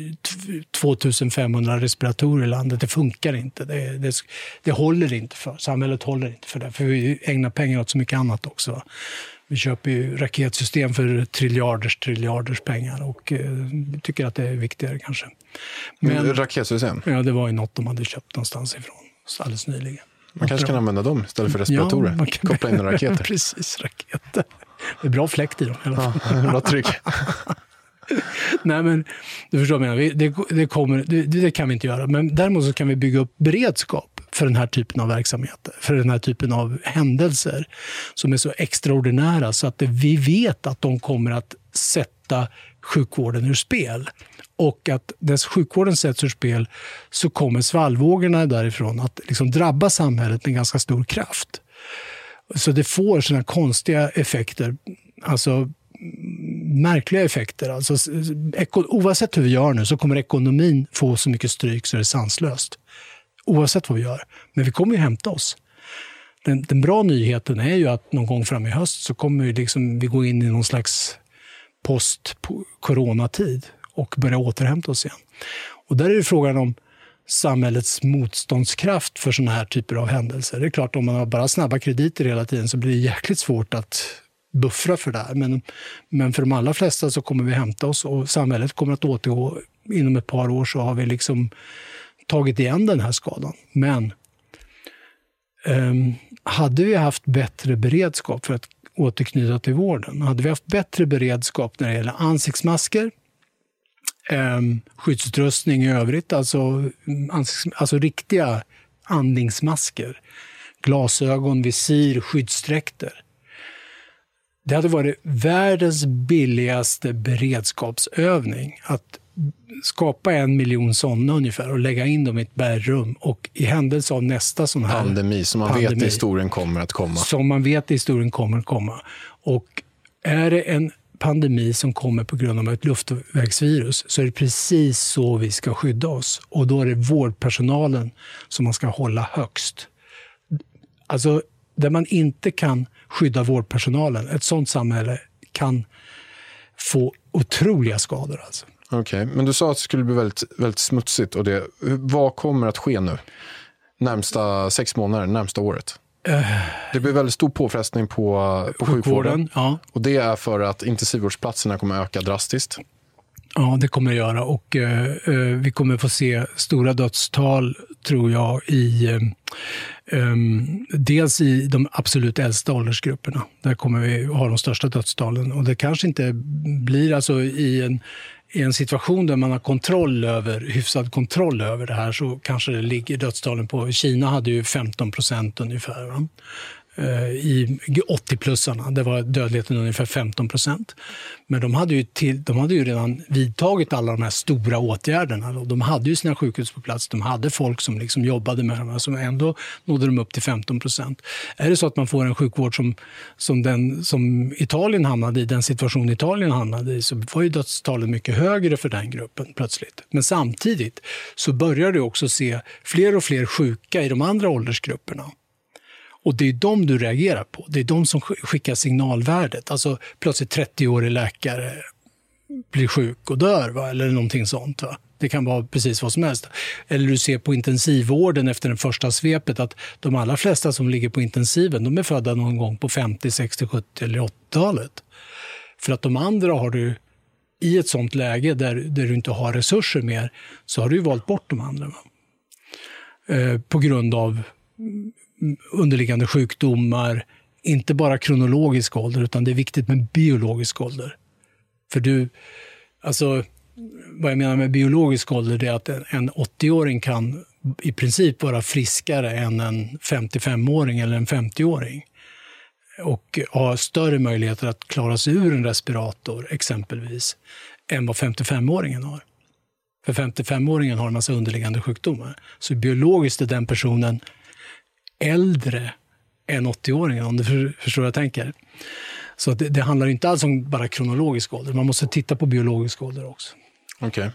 Speaker 5: 2500 respiratorer i landet, det funkar inte. Det håller inte för, samhället håller inte för det, för vi ägnar pengar åt så mycket annat också. Vi köper ju raketsystem för triljarders pengar och tycker att det är viktigare kanske.
Speaker 6: Men raketsystem?
Speaker 5: Ja, det var ju något de hade köpt någonstans ifrån alldeles nyligen.
Speaker 6: Man kanske kan använda dem istället för respiratorer. Ja, man kan koppla in raketer.
Speaker 5: Precis, raketer. Det är bra fläkt i dem i alla fall.
Speaker 6: Ja, bra tryck.
Speaker 5: Nej, men du förstår vad jag menar. Det kan vi inte göra. Men däremot så kan vi bygga upp beredskap för den här typen av verksamheter, för den här typen av händelser som är så extraordinära så att vi vet att de kommer att sätta sjukvården ur spel. Och att dess sjukvården sätts ur spel så kommer svallvågorna därifrån att liksom drabba samhället med ganska stor kraft. Så det får sådana konstiga effekter, alltså märkliga effekter. Alltså, oavsett hur vi gör nu så kommer ekonomin få så mycket stryk så det är sanslöst. Oavsett vad vi gör. Men vi kommer ju hämta oss. Den bra nyheten är ju att någon gång fram i höst så kommer vi gå in i någon slags post-coronatid och börja återhämta oss igen. Och där är det frågan om samhällets motståndskraft för sådana här typer av händelser. Det är klart, om man har bara snabba krediter hela tiden så blir det jäkligt svårt att buffra för det här. Men för de allra flesta så kommer vi hämta oss och samhället kommer att återgå. Inom ett par år så har vi liksom tagit igen den här skadan. Men hade vi haft bättre beredskap, för att återknyta till vården, hade vi haft bättre beredskap när det gäller ansiktsmasker, skyddsutrustning i övrigt, alltså riktiga andningsmasker, glasögon, visir, skyddsdräkter. Det hade varit världens billigaste beredskapsövning att skapa 1 miljon sådana ungefär och lägga in dem i ett bergrum, och i händelse av nästa sån här
Speaker 6: pandemi som man vet i historien kommer att komma.
Speaker 5: Som man vet i historien kommer att komma. Och är det en pandemi som kommer på grund av ett luftvägsvirus så är det precis så vi ska skydda oss. Och då är det vårdpersonalen som man ska hålla högst. Alltså där man inte kan skydda vårdpersonalen, ett sådant samhälle kan få otroliga skador alltså.
Speaker 6: Okej, men du sa att det skulle bli väldigt, väldigt smutsigt. Och vad kommer att ske nu? Närmsta 6 månader, närmsta året? Det blir väldigt stor påfrestning på sjukvården.
Speaker 5: Ja.
Speaker 6: Och det är för att intensivvårdsplatserna kommer att öka drastiskt.
Speaker 5: Ja, det kommer det göra. Och vi kommer få se stora dödstal, tror jag, dels i de absolut äldsta åldersgrupperna. Där kommer vi ha de största dödstalen. Och det kanske inte blir alltså i en situation där man har hyfsad kontroll över det här, så kanske det ligger dödstalen på. Kina hade ju 15% ungefär. Va? I 80-plussarna, det var dödligheten ungefär 15%. Men de hade ju redan vidtagit alla de här stora åtgärderna. De hade ju sina sjukhus på plats, de hade folk som liksom jobbade med dem, som ändå nådde de upp till 15%. Är det så att man får en sjukvård som Italien hamnade i, den situation Italien hamnade i, så var ju dödstalen mycket högre för den gruppen plötsligt. Men samtidigt så börjar du också se fler och fler sjuka i de andra åldersgrupperna. Och det är de du reagerar på. Det är de som skickar signalvärdet. Alltså plötsligt 30-årig läkare blir sjuk och dör, va? Eller någonting sånt. Va? Det kan vara precis vad som helst. Eller du ser på intensivvården efter den första svepet att de allra flesta som ligger på intensiven, de är födda någon gång på 50, 60, 70 eller 80-talet. För att de andra har du i ett sånt läge där du inte har resurser mer, så har du ju valt bort de andra. Va? På grund av underliggande sjukdomar, inte bara kronologisk ålder, utan det är viktigt med biologisk ålder. För vad jag menar med biologisk ålder är att en 80-åring kan i princip vara friskare än en 55-åring eller en 50-åring. Och ha större möjligheter att klara sig ur en respirator exempelvis än vad 55-åringen har. För 55-åringen har en massa underliggande sjukdomar. Så biologiskt är den personen äldre än 80-åringen, om du förstår vad jag tänker. Så att det handlar inte alls om bara kronologisk ålder. Man måste titta på biologisk ålder också.
Speaker 6: Okej.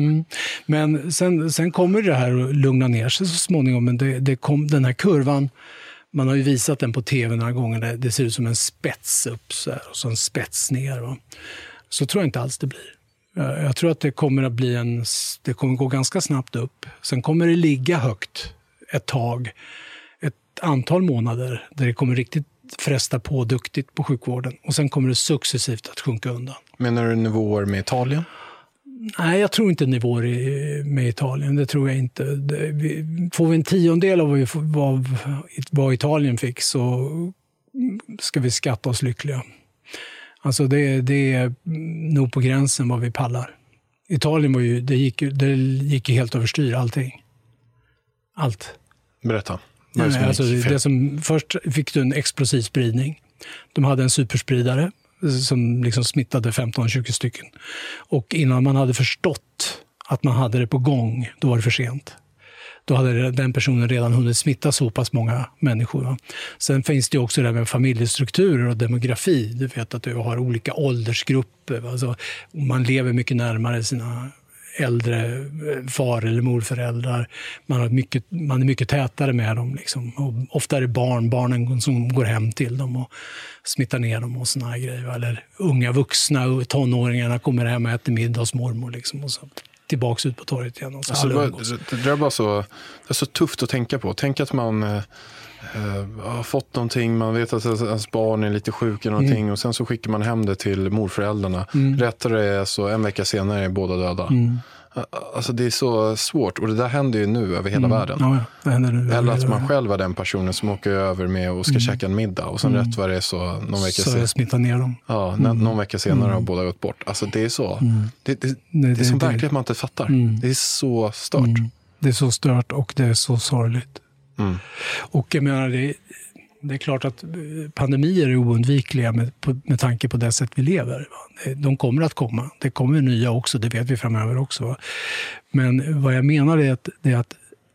Speaker 5: Men sen kommer det här att lugna ner sig så småningom. Men den här kurvan, man har ju visat den på tv några gånger. Det ser ut som en spets upp så här, och så en spets ner. Va? Så tror jag inte alls det blir. Jag tror att det kommer att bli det kommer gå ganska snabbt upp. Sen kommer det ligga högt ett tag, ett antal månader där det kommer riktigt fresta på duktigt på sjukvården. Och sen kommer det successivt att sjunka undan.
Speaker 6: Menar du nivåer med Italien?
Speaker 5: Nej, jag tror inte nivåer med Italien. Det tror jag inte. Får vi en 10% av vad Italien fick så ska vi skatta oss lyckliga. Alltså det är nog på gränsen vad vi pallar. Italien var ju, det gick ju helt överstyr allting. Allt.
Speaker 6: Berätta.
Speaker 5: Det som först fick du en explosiv spridning. De hade en superspridare som liksom smittade 15-20 stycken. Och innan man hade förstått att man hade det på gång, då var det för sent. Då hade den personen redan hunnit smitta så pass många människor. Va? Sen finns det också det med familjestrukturer och demografi. Du vet att du har olika åldersgrupper. Va? Alltså, man lever mycket närmare sina äldre far- eller morföräldrar. Man är mycket tätare med dem. Liksom. Och ofta är det barnen som går hem till dem och smittar ner dem och såna här grejer. Eller unga vuxna och tonåringarna kommer hem och äter middag hos mormor. Liksom, och så tillbaks ut på torget igen. Och så
Speaker 6: alltså, det är bara så, det är så tufft att tänka på. Tänk att man har fått någonting, man vet att ens barn är lite sjuk eller någonting och sen så skickar man hem det till morföräldrarna. Rättare är så en vecka senare är båda döda. Alltså det är så svårt och det där händer ju nu över hela världen.
Speaker 5: Ja, det händer nu.
Speaker 6: Eller att man själv är den personen som åker över med och ska käka en middag och sen rätt vad det är så någon vecka senare.
Speaker 5: Så smittar ner dem.
Speaker 6: Ja, någon vecka senare har båda gått bort. Alltså det är så. Det är som verkligen man inte fattar. Det är så stört.
Speaker 5: Det är så stört och det är så sorgligt. Och jag menar, det är klart att pandemier är oundvikliga med tanke på det sätt vi lever. Va? De kommer att komma. Det kommer nya också, det vet vi framöver också. Va? Men vad jag menar är att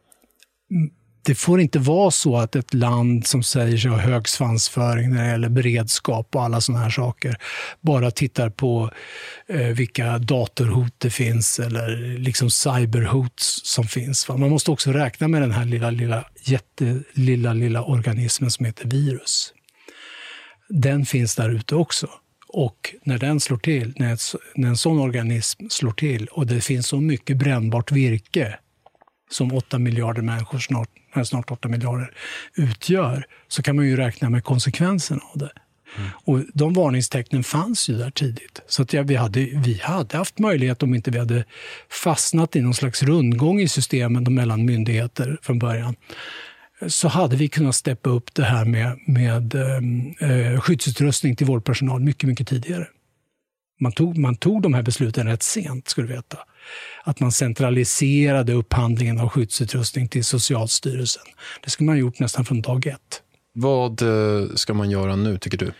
Speaker 5: det får inte vara så att ett land som säger sig ha hög svansföring när det gäller beredskap och alla sådana här saker bara tittar på vilka datorhot det finns eller liksom cyberhot som finns. Man måste också räkna med den här lilla organismen som heter virus. Den finns där ute också. Och när den slår till, när en sån organism slår till och det finns så mycket brännbart virke som 8 miljarder människor snart 8 miljarder utgör, så kan man ju räkna med konsekvenserna av det. Och de varningstecknen fanns ju där tidigt. Så att vi hade haft möjlighet, om inte vi hade fastnat i någon slags rundgång i systemen mellan myndigheter från början, så hade vi kunnat steppa upp det här med skyddsutrustning till vårdpersonal mycket, mycket tidigare. Man tog de här besluten rätt sent, skulle du veta. Att man centraliserade upphandlingen av skyddsutrustning till Socialstyrelsen. Det skulle man ha gjort nästan från dag 1.
Speaker 6: Vad ska man göra nu, tycker du?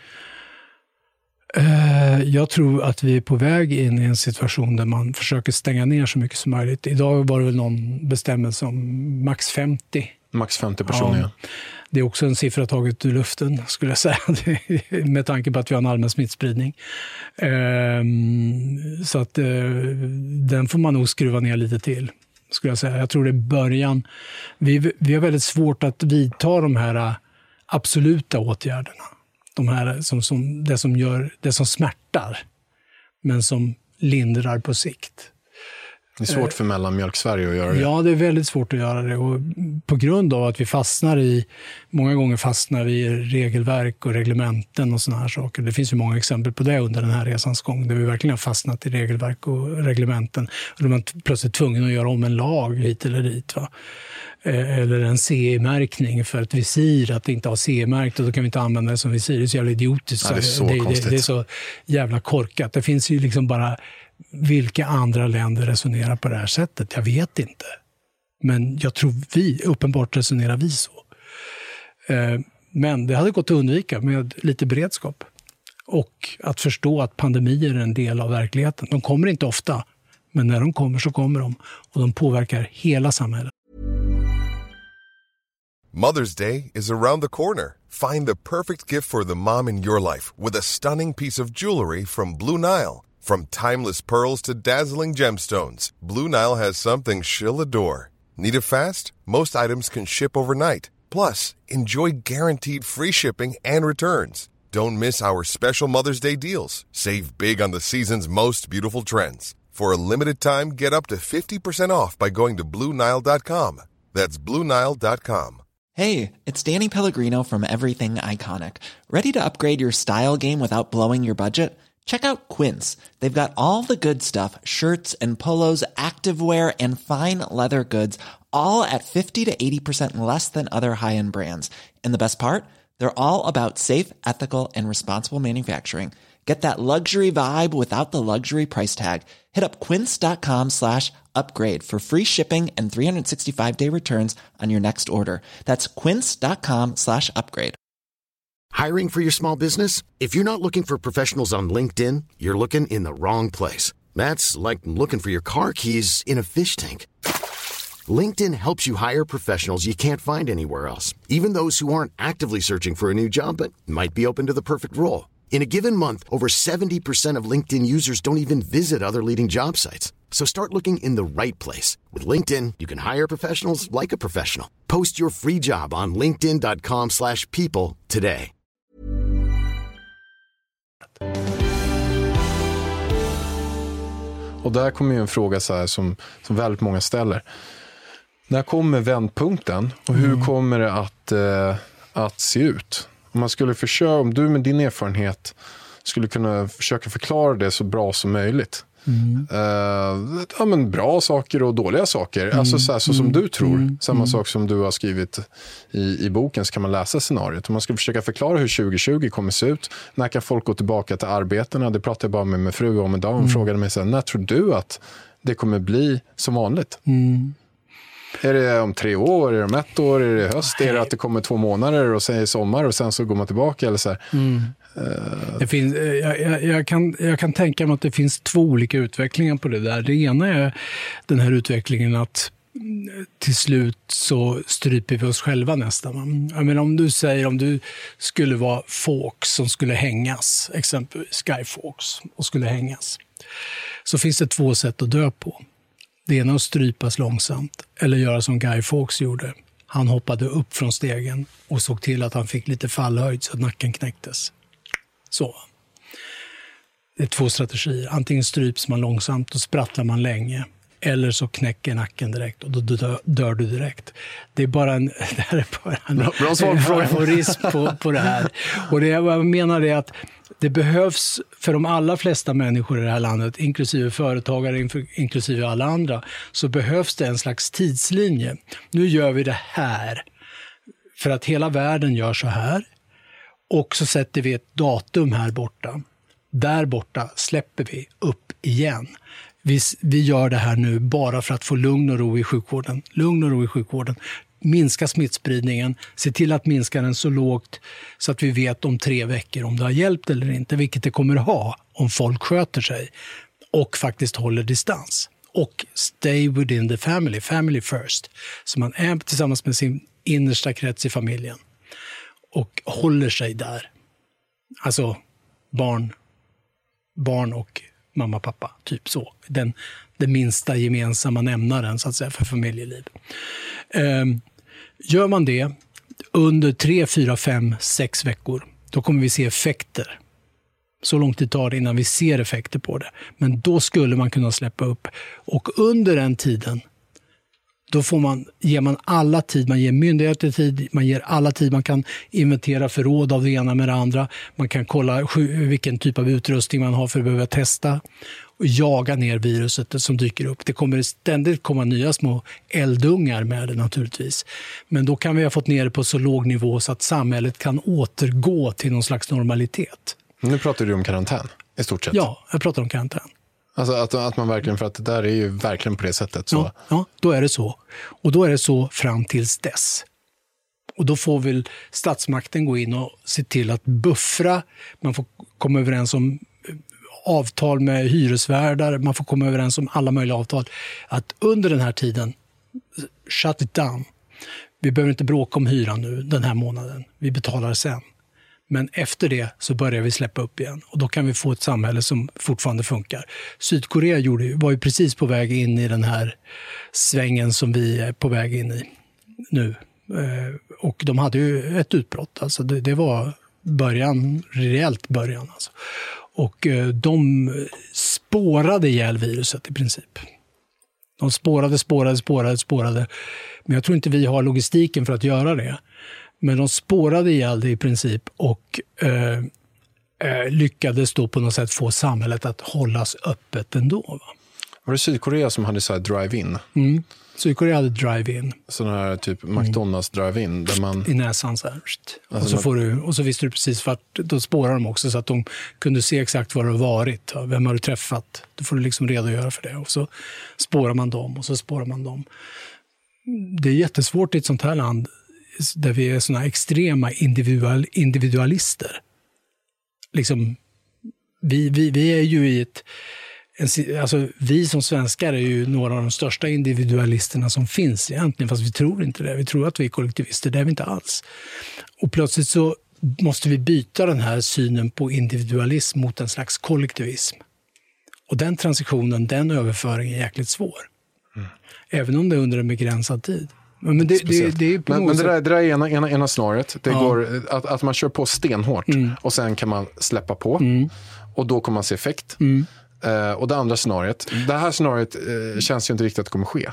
Speaker 5: Jag tror att vi är på väg in i en situation där man försöker stänga ner så mycket som möjligt. Idag var det väl någon bestämmelse om max 50.
Speaker 6: Max 50 personer, ja.
Speaker 5: Det är också en siffra taget ur luften, skulle jag säga, med tanke på att vi har en allmän smittspridning. Så att den får man nog skruva ner lite till, skulle jag säga. Jag tror det är början. Vi har väldigt svårt att vidta de här absoluta åtgärderna. De här, det som smärtar, men som lindrar på sikt.
Speaker 6: Det är svårt för mellanmjölk-Sverige att göra det.
Speaker 5: Ja, det är väldigt svårt att göra det. Och på grund av att vi många gånger fastnar i regelverk och reglementen och såna här saker. Det finns ju många exempel på det under den här resans gång, där vi verkligen har fastnat i regelverk och reglementen. Och då är man plötsligt tvungen att göra om en lag hit eller dit. Va? Eller en CE-märkning för ett visir, att det inte har CE-märkt, och då kan vi inte använda det som visir. Det är så jävla idiotiskt.
Speaker 6: Ja, det är så konstigt.
Speaker 5: Det är så jävla korkat. Det finns ju liksom bara... Vilka andra länder resonerar på det här sättet? Jag vet inte. Men jag tror uppenbart resonerar vi så. Men det hade gått att undvika med lite beredskap. Och att förstå att pandemier är en del av verkligheten. De kommer inte ofta, men när de kommer så kommer de. Och de påverkar hela samhället.
Speaker 8: Mother's Day is around the corner. Find the perfect gift for the mom in your life with a stunning piece of jewelry from Blue Nile. From timeless pearls to dazzling gemstones, Blue Nile has something she'll adore. Need it fast? Most items can ship overnight. Plus, enjoy guaranteed free shipping and returns. Don't miss our special Mother's Day deals. Save big on the season's most beautiful trends. For a limited time, get up to 50% off by going to BlueNile.com. That's BlueNile.com.
Speaker 9: Hey, it's Danny Pellegrino from Everything Iconic. Ready to upgrade your style game without blowing your budget? Check out Quince. They've got all the good stuff, shirts and polos, activewear, and fine leather goods, all at 50 to 80% less than other high-end brands. And the best part? They're all about safe, ethical, and responsible manufacturing. Get that luxury vibe without the luxury price tag. Hit up quince.com/upgrade for free shipping and 365-day returns on your next order. That's quince.com/upgrade.
Speaker 10: Hiring for your small business? If you're not looking for professionals on LinkedIn, you're looking in the wrong place. That's like looking for your car keys in a fish tank. LinkedIn helps you hire professionals you can't find anywhere else, even those who aren't actively searching for a new job but might be open to the perfect role. In a given month, over 70% of LinkedIn users don't even visit other leading job sites. So start looking in the right place. With LinkedIn, you can hire professionals like a professional. Post your free job on linkedin.com/people today.
Speaker 6: Och där kommer ju en fråga så här som väldigt många ställer. När kommer vändpunkten och hur kommer det att se ut? Om man skulle om du med din erfarenhet skulle kunna försöka förklara det så bra som möjligt. Ja, men bra saker och dåliga saker. Alltså så som du tror. Samma sak som du har skrivit i boken, så kan man läsa scenariot. Om man ska försöka förklara hur 2020 kommer se ut. När kan folk gå tillbaka till arbetena? Det pratade jag bara med min fru om idag. Hon frågade mig så här, när tror du att det kommer bli som vanligt? Är det om 3 år? Är det om 1 år? Är det höst? Är det att det kommer 2 månader och sen är sommar och sen så går man tillbaka? Eller så här?
Speaker 5: Det finns, jag kan tänka mig att det finns 2 olika utvecklingar på det där. Det ena är den här utvecklingen att till slut så stryper vi oss själva nästan. Jag menar, om du skulle vara Fawkes som skulle hängas, exempelvis Guy Fawkes, och skulle hängas, så finns det 2 sätt att dö på. Det ena är att strypas långsamt eller göra som Guy Fawkes gjorde. Han hoppade upp från stegen och såg till att han fick lite fallhöjd så att nacken knäcktes. Så. Det är 2 strategier. Antingen stryps man långsamt och sprattlar man länge. Eller så knäcker nacken direkt och då dör du direkt. Det är bara en risk på det här. Och det jag menar är att det behövs för de allra flesta människor i det här landet, inklusive företagare, inklusive alla andra, så behövs det en slags tidslinje. Nu gör vi det här för att hela världen gör så här. Och så sätter vi ett datum här borta. Där borta släpper vi upp igen. Vi gör det här nu bara för att få lugn och ro i sjukvården. Lugn och ro i sjukvården. Minska smittspridningen. Se till att minska den så lågt så att vi vet om 3 veckor om det har hjälpt eller inte. Vilket det kommer att ha om folk sköter sig och faktiskt håller distans. Och stay within the family. Family first. Så man är tillsammans med sin innersta krets i familjen. Och håller sig där. Alltså barn och mamma, pappa, typ så. Den minsta gemensamma nämnaren så att säga för familjeliv. Gör man det under 3, 4, 5, 6 veckor, då kommer vi se effekter. Så lång tid tar det innan vi ser effekter på det. Men då skulle man kunna släppa upp. Och under den tiden, då ger man alla tid, man ger myndigheter tid, man ger alla tid, man kan inventera förråd av det ena med det andra, man kan kolla vilken typ av utrustning man har för att behöva testa och jaga ner viruset som dyker upp. Det kommer ständigt komma nya små eldungar med det naturligtvis. Men då kan vi ha fått ner det på så låg nivå så att samhället kan återgå till någon slags normalitet.
Speaker 6: Nu pratar du om karantän i stort sett.
Speaker 5: Ja, jag pratar om karantän.
Speaker 6: Alltså att man verkligen, för att det där är ju verkligen på det sättet. Så.
Speaker 5: Ja, då är det så. Och då är det så fram tills dess. Och då får väl statsmakten gå in och se till att buffra. Man får komma överens om avtal med hyresvärdar. Man får komma överens om alla möjliga avtal. Att under den här tiden, shut it down. vi behöver inte bråka om hyran nu den här månaden. Vi betalar sen. Men efter det så börjar vi släppa upp igen. Och då kan vi få ett samhälle som fortfarande funkar. Sydkorea var ju precis på väg in i den här svängen som vi är på väg in i nu. Och de hade ju ett utbrott. Alltså det var rejält början. Alltså. Och de spårade ihjäl viruset i princip. De spårade. Men jag tror inte vi har logistiken för att göra det. Men de spårade ihjäl det i princip och lyckades då på något sätt få samhället att hållas öppet ändå. Va?
Speaker 6: Var det Sydkorea som hade så här drive-in?
Speaker 5: Sydkorea hade drive-in.
Speaker 6: Sån här typ McDonalds drive-in där man...
Speaker 5: I näsan så här.
Speaker 6: Alltså
Speaker 5: och så visste du precis vart, då spårar de också så att de kunde se exakt var du har varit. Ja, vem har du träffat? Då får du liksom redogöra för det. Och så spårar man dem och så spårar man dem. Det är jättesvårt i ett sånt här land där vi är såna extrema individualister. Liksom, vi är ju i alltså vi som svenskar är ju några av de största individualisterna som finns egentligen, fast vi tror inte det. Vi tror att vi är kollektivister, det är vi inte alls. Och plötsligt så måste vi byta den här synen på individualism mot en slags kollektivism. Och den transitionen, den överföringen är jäkligt svår. Även om det är under en begränsad tid. Men det är på
Speaker 6: men det där är ena scenariot. Det går att man kör på stenhårt och sen kan man släppa på och då kommer man se effekt. Och det andra scenariot, det här scenariot känns ju inte riktigt att det kommer ske.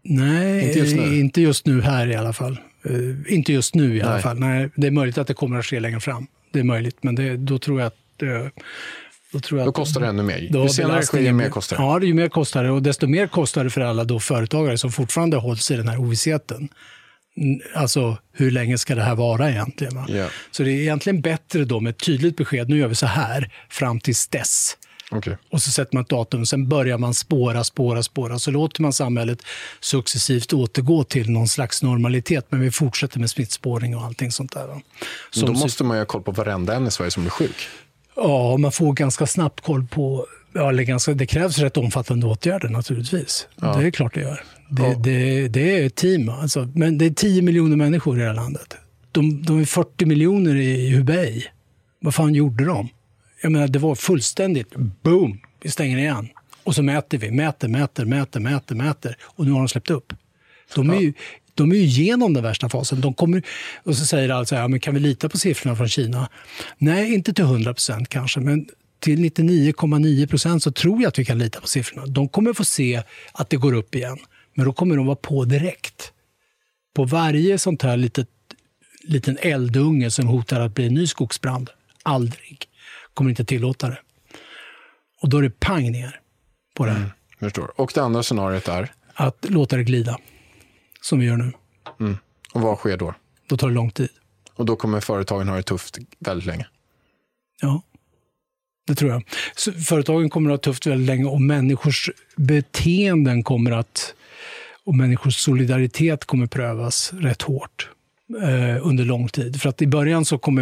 Speaker 5: Nej, inte just nu här i alla fall. Inte just nu i alla fall. Nej, det är möjligt att det kommer att ske längre fram. Det är möjligt, men då tror jag att... Då kostar det ännu mer. Ju senare sker det mer kostar det. Ja, det är ju mer kostar det. Och desto mer kostar det för alla då företagare som fortfarande hålls i den här ovissheten. Alltså, hur länge ska det här vara egentligen? Va? Yeah. Så det är egentligen bättre då med ett tydligt besked. Nu gör vi så här fram till dess.
Speaker 6: Okay.
Speaker 5: Och så sätter man ett datum. Sen börjar man spåra. Så låter man samhället successivt återgå till någon slags normalitet. Men vi fortsätter med smittspårning och allting sånt där. Va?
Speaker 6: Då måste man ju ha koll på varenda en i Sverige som blir sjuk.
Speaker 5: Ja, man får ganska snabbt koll på... Ja, det krävs rätt omfattande åtgärder naturligtvis. Ja. Det är klart det gör. Det är ett team. Alltså, men det är 10 miljoner människor i det här landet. De är 40 miljoner i Hubei. Vad fan gjorde de? Jag menar, det var fullständigt boom. Vi stänger igen. Och så mäter vi. Mäter. Och nu har de släppt upp. De är ju igenom den värsta fasen. De kommer, och så säger alltså, ja, men kan vi lita på siffrorna från Kina? Nej, inte till 100% kanske, men till 99,9% så tror jag att vi kan lita på siffrorna. De kommer få se att det går upp igen, men då kommer de vara på direkt. På varje sånt här liten eldunge som hotar att bli en ny skogsbrand, aldrig, kommer inte tillåta det. Och då är det pang ner på det här.
Speaker 6: Förstår. Och det andra scenariot är?
Speaker 5: Att låta det glida. Som vi gör nu.
Speaker 6: Och vad sker då?
Speaker 5: Då tar det lång tid.
Speaker 6: Och då kommer företagen ha det tufft väldigt länge?
Speaker 5: Ja, det tror jag. Så företagen kommer att ha tufft väldigt länge och människors beteenden och människors solidaritet kommer prövas rätt hårt under lång tid. För att i början så kommer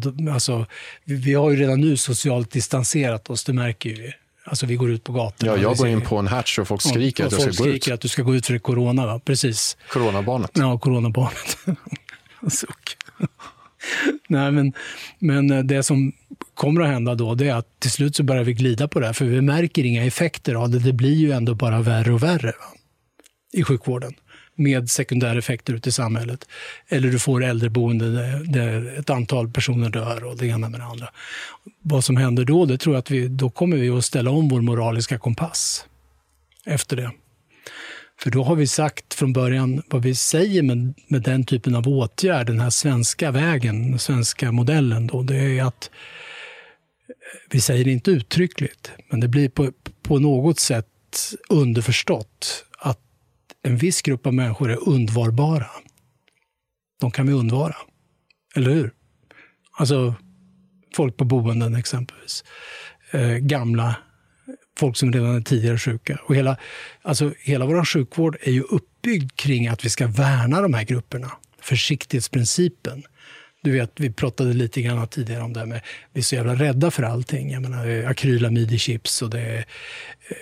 Speaker 5: vi har ju redan nu socialt distanserat oss, det märker ju vi. Alltså vi går ut på gatan.
Speaker 6: Ja, jag går in på en hatch och folk skriker att jag ska gå ut.
Speaker 5: Folk skriker att du ska gå ut för det är corona, va? Precis.
Speaker 6: Coronabarnet.
Speaker 5: Ja, coronabarnet. Nej, men det som kommer att hända då, det är att till slut så börjar vi glida på det här. För vi märker inga effekter av det. Det blir ju ändå bara värre och värre, va? I sjukvården. Med sekundära effekter ute i samhället. Eller du får äldreboende där ett antal personer dör och det ena med det andra. Vad som händer då, det tror jag att då kommer vi att ställa om vår moraliska kompass efter det. För då har vi sagt från början vad vi säger med den typen av åtgärd, den här svenska vägen, den svenska modellen då, det är att vi säger det inte uttryckligt, men det blir på något sätt underförstått att en viss grupp av människor är undvarbara. De kan vi undvara. Eller hur? Alltså folk på boenden exempelvis. Gamla, folk som redan är tidigare sjuka. Och hela vår sjukvård är ju uppbyggd kring att vi ska värna de här grupperna. Försiktighetsprincipen. Du vet, vi pratade lite grann tidigare om det här med vi är så jävla rädda för allting. Jag menar, akrylamid i chips och det är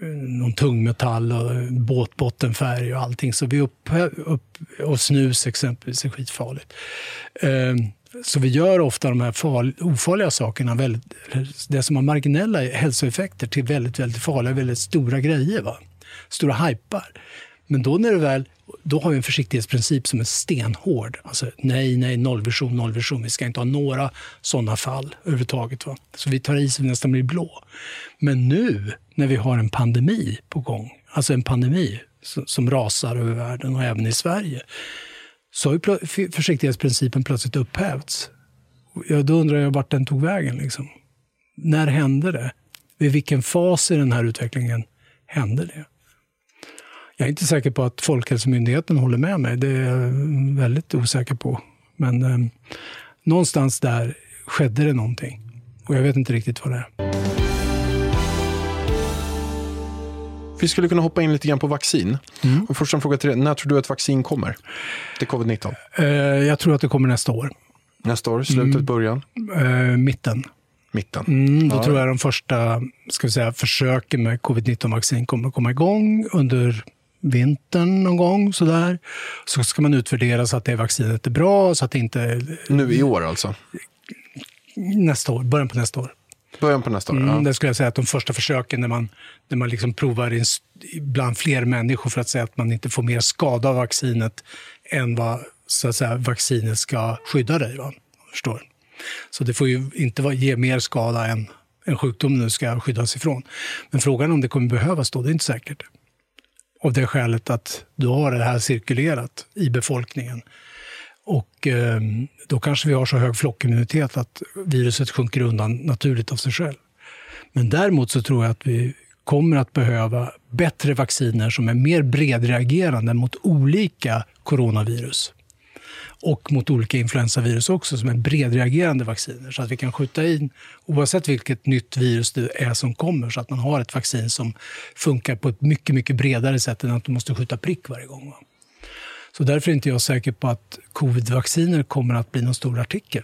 Speaker 5: någon tungmetall och båtbottenfärg och allting. Så vi och snus exempelvis är skitfarligt. Så vi gör ofta de här ofarliga sakerna, det som har marginella hälsoeffekter till väldigt, väldigt farliga, väldigt stora grejer. Va? Stora hypar. Men då då har vi en försiktighetsprincip som är stenhård. Alltså nej, nollvision. Vi ska inte ha några sådana fall överhuvudtaget. Va? Så vi tar i så vi nästan blir blå. Men nu när vi har en pandemi på gång, alltså en pandemi som rasar över världen och även i Sverige, så har ju försiktighetsprincipen plötsligt upphävts. Då undrar jag vart den tog vägen. Liksom. När hände det? Vid vilken fas i den här utvecklingen hände det? Jag är inte säker på att Folkhälsomyndigheten håller med mig. Det är jag väldigt osäker på. Men någonstans där skedde det någonting. Och jag vet inte riktigt vad det är.
Speaker 6: Vi skulle kunna hoppa in lite grann på vaccin. Och först en fråga till dig. När tror du att vaccin kommer till covid-19?
Speaker 5: Jag tror att det kommer nästa år.
Speaker 6: Nästa år? Slutet, början?
Speaker 5: Mitten. Då tror jag de första försöken med covid-19-vaccin kommer att komma igång under vintern någon gång. Sådär. Så ska man utvärdera så att det vaccinet är bra. Så att det inte...
Speaker 6: Nu i år alltså?
Speaker 5: Nästa år, början på nästa år.
Speaker 6: Början på nästa år, ja.
Speaker 5: Det skulle jag säga att de första försöken när man liksom provar bland fler människor för att säga att man inte får mer skada av vaccinet än vad så att säga, vaccinet ska skydda dig. Va? Förstår. Så det får ju inte ge mer skada än en sjukdom nu ska skyddas ifrån. Men frågan om det kommer behövas då, det är inte säkert. Av det skälet att du har det här cirkulerat i befolkningen. Och då kanske vi har så hög flockimmunitet att viruset sjunker undan naturligt av sig själv. Men däremot så tror jag att vi kommer att behöva bättre vacciner som är mer bredreagerande mot olika coronavirus. Och mot olika influensavirus också som är bredreagerande vacciner. Så att vi kan skjuta in, oavsett vilket nytt virus det är som kommer, så att man har ett vaccin som funkar på ett mycket, mycket bredare sätt än att du måste skjuta prick varje gång. Va? Så därför är inte jag säker på att covid-vacciner kommer att bli någon stor artikel.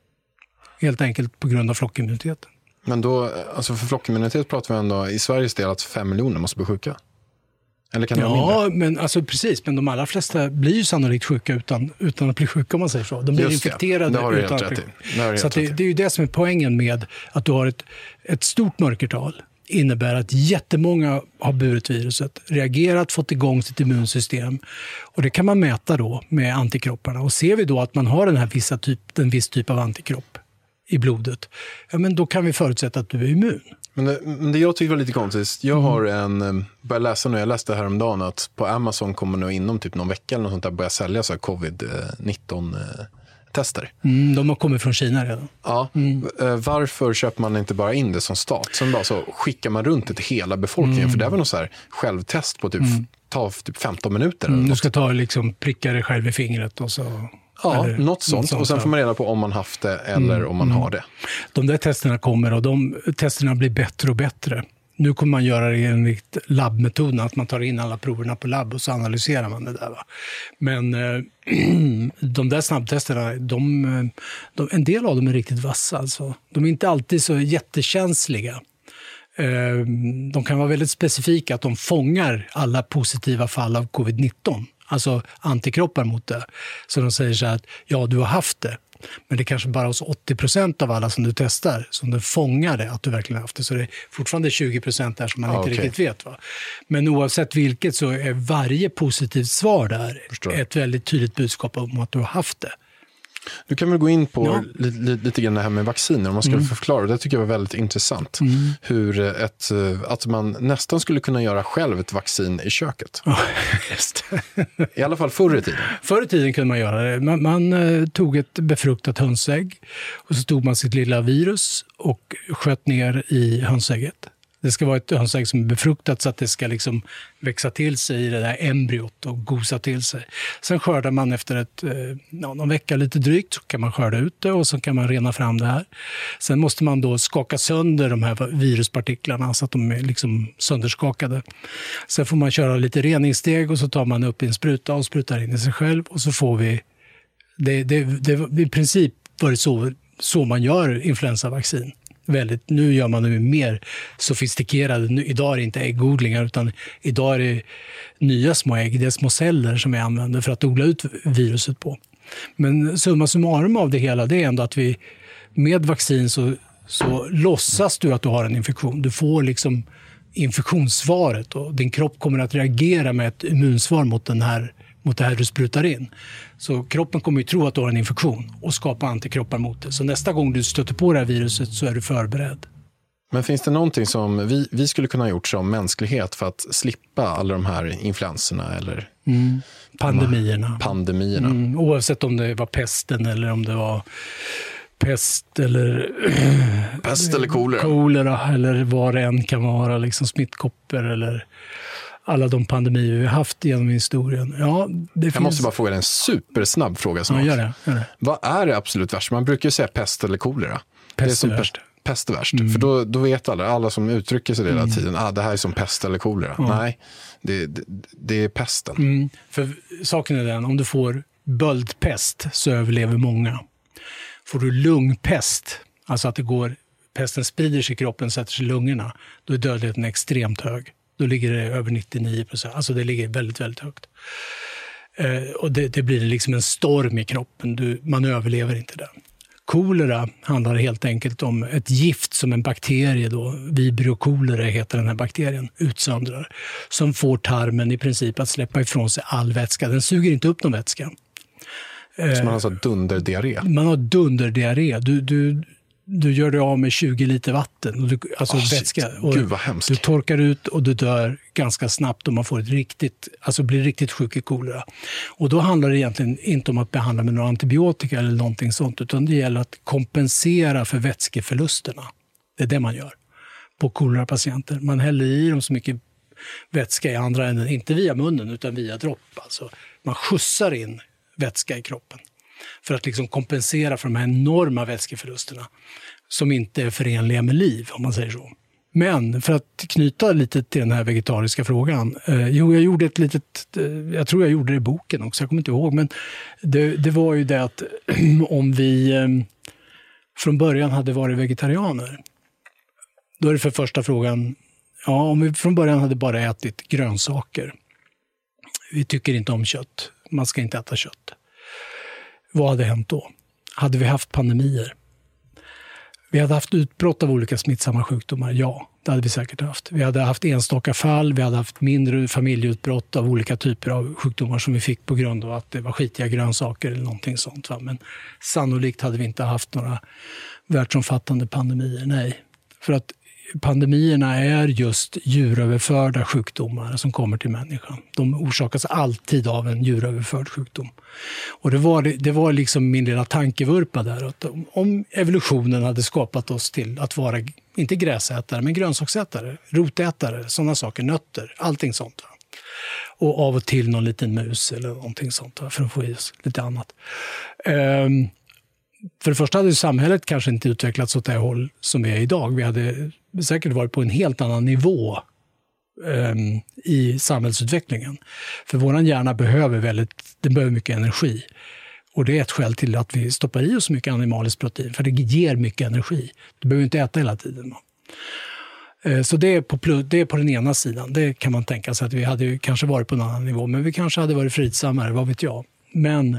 Speaker 5: Helt enkelt på grund av flockimmuniteten.
Speaker 6: Men då, alltså för flockimmunitet pratar vi ändå i Sveriges del att 5 miljoner måste bli sjuka. Eller kan det vara mindre?
Speaker 5: Men alltså precis. Men de allra flesta blir ju sannolikt sjuka utan att bli sjuka om man säger så. De blir infekterade utan att bli sjuka. Så det är ju det som är poängen med att du har ett stort mörkertal. Innebär att jättemånga har burit viruset, reagerat, fått igång sitt immunsystem. Och det kan man mäta då med antikropparna. Och ser vi då att man har en viss typ av antikropp i blodet, ja, men då kan vi förutsätta att du är immun.
Speaker 6: Men det jag tycker var lite konstigt, jag har börjat läsa nu, jag läste häromdagen att på Amazon kommer nu inom typ någon vecka eller något sånt där börja sälja så här covid-19 tester.
Speaker 5: De har kommit från Kina redan.
Speaker 6: Ja, varför köper man inte bara in det som stat? Sen bara så skickar man runt det till hela befolkningen, för det är väl någon så här självtest på ta typ 15 minuter.
Speaker 5: Du ska ta liksom pricka dig själv i fingret och så...
Speaker 6: Ja, något sånt. Och sen får man reda på om man haft det eller om man har det.
Speaker 5: De där testerna kommer och de testerna blir bättre och bättre. Nu kommer man göra det enligt labbmetoden, att man tar in alla proverna på labb och så analyserar man det där. Va? Men de där snabbtesterna, en del av dem är riktigt vassa. Alltså. De är inte alltid så jättekänsliga. De kan vara väldigt specifika, att de fångar alla positiva fall av covid-19. Alltså antikroppar mot det. Så de säger så här att ja, du har haft det. Men det är kanske bara hos 80% av alla som du testar som du fångar det, att du verkligen har haft det. Så det är fortfarande 20% där som man inte riktigt vet. Va? Men oavsett vilket så är varje positivt svar där ett väldigt tydligt budskap om att du har haft det.
Speaker 6: Du kan väl gå in på lite grann det här med vacciner om man skulle förklara. Det tycker jag var väldigt intressant. Hur att man nästan skulle kunna göra själv ett vaccin i köket.
Speaker 5: Just
Speaker 6: det. I alla fall förr i tiden.
Speaker 5: Förr i tiden kunde man göra det. Man tog ett befruktat hönsägg och så tog man sitt lilla virus och sköt ner i hönsägget. Det ska vara ett hönsägg som är befruktat så att det ska liksom växa till sig i det där embryot och gosa till sig. Sen skördar man efter någon vecka lite drygt, så kan man skörda ut det och så kan man rena fram det här. Sen måste man då skaka sönder de här viruspartiklarna så att de är liksom sönderskakade. Sen får man köra lite reningssteg och så tar man upp en spruta och sprutar in i sig själv och så får vi... Det i princip var det så man gör influensavaccin. Nu gör man det mer sofistikerade. Idag är det inte äggodlingar, utan idag är det nya små ägg, det är små celler som vi använder för att odla ut viruset på. Men summa summarum av det hela, det är ändå att vi med vaccin så låtsas du att du har en infektion. Du får liksom infektionssvaret och din kropp kommer att reagera med ett immunsvar mot det här du sprutar in. Så kroppen kommer ju tro att du har en infektion och skapa antikroppar mot det. Så nästa gång du stöter på det här viruset så är du förberedd.
Speaker 6: Men finns det någonting som vi skulle kunna ha gjort som mänsklighet för att slippa alla de här influenserna eller
Speaker 5: pandemierna? Oavsett om det var pesten eller om det var pest eller kolera eller vad det än kan vara, liksom smittkoppor eller alla de pandemier vi har haft genom historien. Ja,
Speaker 6: Jag måste bara fråga en supersnabb fråga snart.
Speaker 5: Ja, gör det.
Speaker 6: Vad är det absolut värst? Man brukar ju säga pest eller kolera.
Speaker 5: Pest är värst.
Speaker 6: Pest är värst. För då vet alla som uttrycker sig hela tiden, det här är som pest eller kolera. Nej, det är pesten.
Speaker 5: För saken är den, om du får böldpest så överlever många. Får du lungpest, alltså att pesten sprider sig i kroppen och sätter sig i lungorna, då är dödligheten extremt hög. Då ligger det över 99%. Alltså det ligger väldigt, väldigt högt. Och det blir liksom en storm i kroppen. Man överlever inte den. Kolera handlar helt enkelt om ett gift som en bakterie, Vibrio cholerae heter den här bakterien, utsöndrar. Som får tarmen i princip att släppa ifrån sig all vätska. Den suger inte upp någon vätska.
Speaker 6: Så man har alltså dunderdiarré?
Speaker 5: Man har dunderdiarré. Du gör det av med 20 liter vatten. Och vätska. Och
Speaker 6: gud vad hemskt.
Speaker 5: Du torkar ut och du dör ganska snabbt om man får blir riktigt sjuk i kolera. Och då handlar det egentligen inte om att behandla med några antibiotika eller någonting sånt, utan det gäller att kompensera för vätskeförlusterna. Det är det man gör på kolerapatienter. Man häller i dem så mycket vätska i andra änden, inte via munnen utan via dropp. Alltså, man skjutsar in vätska i kroppen för att liksom kompensera för de här enorma vätskeförlusterna som inte är förenliga med liv, om man säger så. Men för att knyta lite till den här vegetariska frågan. Jag gjorde jag tror jag gjorde det i boken också, jag kommer inte ihåg. Men det var ju det att om vi från början hade varit vegetarianer, då är det för första frågan, om vi från början hade bara ätit grönsaker. Vi tycker inte om kött. Man ska inte äta kött. Vad hade hänt då? Hade vi haft pandemier? Vi hade haft utbrott av olika smittsamma sjukdomar. Ja, det hade vi säkert haft. Vi hade haft enstaka fall. Vi hade haft mindre familjeutbrott av olika typer av sjukdomar som vi fick på grund av att det var skitiga grönsaker eller någonting sånt. Va? Men sannolikt hade vi inte haft några världsomfattande pandemier. Nej, för att pandemierna är just djuröverförda sjukdomar som kommer till människan. De orsakas alltid av en djuröverförd sjukdom. Och det var liksom min lilla tankevurpa där. Att om evolutionen hade skapat oss till att vara, inte gräsätare, men grönsaksätare, rotätare, sådana saker, nötter, allting sånt. Va? Och av och till någon liten mus eller någonting sånt, va? För att få i oss lite annat. För det första hade samhället kanske inte utvecklats åt det håll som vi är idag. Vi hade säkert varit på en helt annan nivå i samhällsutvecklingen. För våran hjärna behöver mycket energi. Och det är ett skäl till att vi stoppar i oss så mycket animaliskt protein. För det ger mycket energi. Du behöver inte äta hela tiden. Så det är på den ena sidan. Det kan man tänka sig att vi hade kanske varit på en annan nivå. Men vi kanske hade varit fridsammare, vad vet jag. Men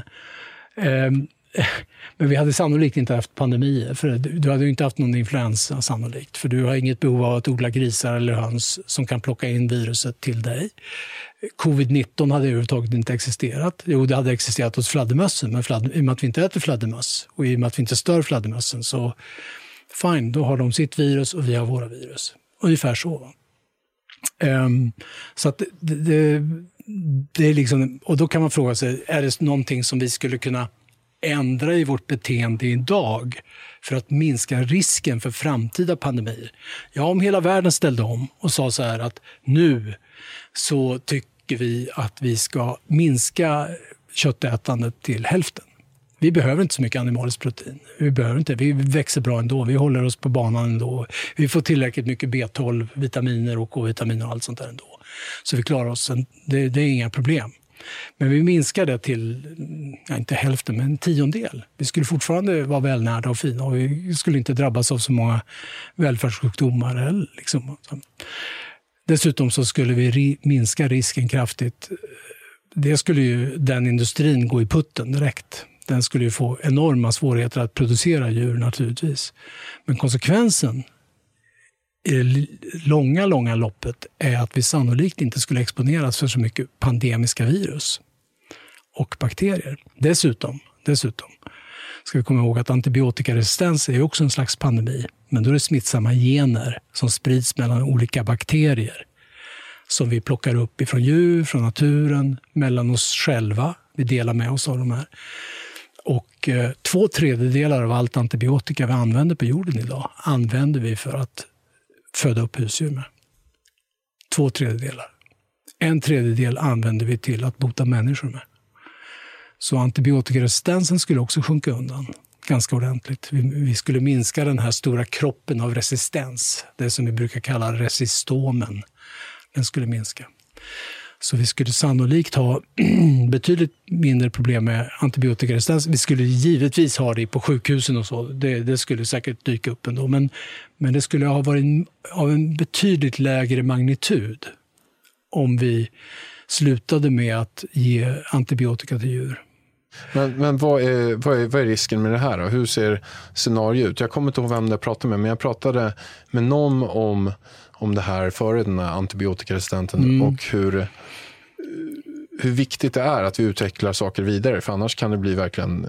Speaker 5: vi hade sannolikt inte haft pandemier, för du hade ju inte haft någon influensa sannolikt, för du har inget behov av att odla grisar eller höns som kan plocka in viruset till dig. Covid-19 hade överhuvudtaget inte existerat. Jo, det hade existerat hos fladdermössen, men i och med att vi inte äter fladdermöss och i och med att vi inte stör fladdermössen, så fine, då har de sitt virus och vi har våra virus. Ungefär så. Va? Så att det är liksom, och då kan man fråga sig, är det någonting som vi skulle kunna ändra i vårt beteende idag för att minska risken för framtida pandemier? Ja, om hela världen ställde om och sa så här att nu så tycker vi att vi ska minska köttätandet till hälften. Vi behöver inte så mycket animaliskt protein. Vi växer bra ändå. Vi håller oss på banan ändå. Vi får tillräckligt mycket B12, vitaminer och K-vitaminer och allt sånt där ändå. Så vi klarar oss. Det är inga problem. Men vi minskar det till inte hälften, men en 10-del. Vi skulle fortfarande vara välnärda och fina och vi skulle inte drabbas av så många välfärdssjukdomar. Liksom. Dessutom så skulle vi minska risken kraftigt. Det skulle ju den industrin gå i putten direkt. Den skulle ju få enorma svårigheter att producera djur naturligtvis. Men konsekvensen i det långa loppet är att vi sannolikt inte skulle exponeras för så mycket pandemiska virus och bakterier. Dessutom ska vi komma ihåg att antibiotikaresistens är också en slags pandemi. Men då är det smittsamma gener som sprids mellan olika bakterier som vi plockar upp ifrån djur, från naturen, mellan oss själva. Vi delar med oss av de här. Och 2/3 av allt antibiotika vi använder på jorden idag använder vi för att föda upp husdjur med. 2/3. 1/3 använder vi till att bota människor med. Så antibiotikaresistensen skulle också sjunka undan ganska ordentligt. Vi skulle minska den här stora kroppen av resistens, det som vi brukar kalla resistomen. Den skulle minska. Så vi skulle sannolikt ha betydligt mindre problem med antibiotikaresistens. Vi skulle givetvis ha det på sjukhusen och så. Det skulle säkert dyka upp ändå. Men det skulle ha varit av en betydligt lägre magnitud om vi slutade med att ge antibiotika till djur.
Speaker 6: Men vad är risken med det här då? Hur ser scenariot ut? Jag kommer inte ihåg vem jag pratade med, men jag pratade med någon om det här före den här antibiotikaresistenten och hur viktigt det är att vi utvecklar saker vidare, för annars kan det bli verkligen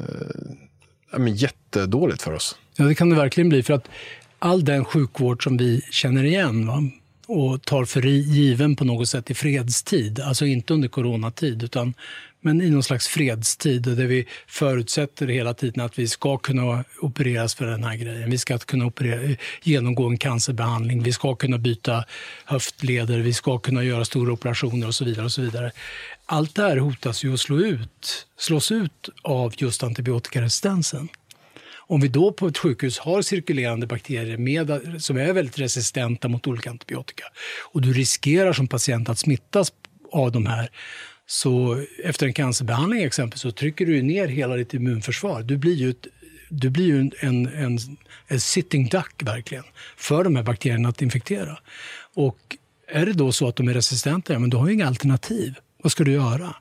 Speaker 6: jättedåligt för oss. Ja,
Speaker 5: det kan det verkligen bli, för att all den sjukvård som vi känner igen och tar för given på något sätt i fredstid, alltså inte under coronatid men i någon slags fredstid där vi förutsätter hela tiden att vi ska kunna opereras för den här grejen. Vi ska kunna genomgå en cancerbehandling, vi ska kunna byta höftleder, vi ska kunna göra stora operationer och så vidare och så vidare. Allt det här hotas ju att slås ut av just antibiotikaresistensen. Om vi då på ett sjukhus har cirkulerande bakterier som är väldigt resistenta mot olika antibiotika och du riskerar som patient att smittas av de här, så efter en cancerbehandling exempelvis så trycker du ner hela ditt immunförsvar. Du blir ju en sitting duck verkligen för de här bakterierna att infektera. Och är det då så att de är resistenta, men då har du inga alternativ. Vad ska du göra?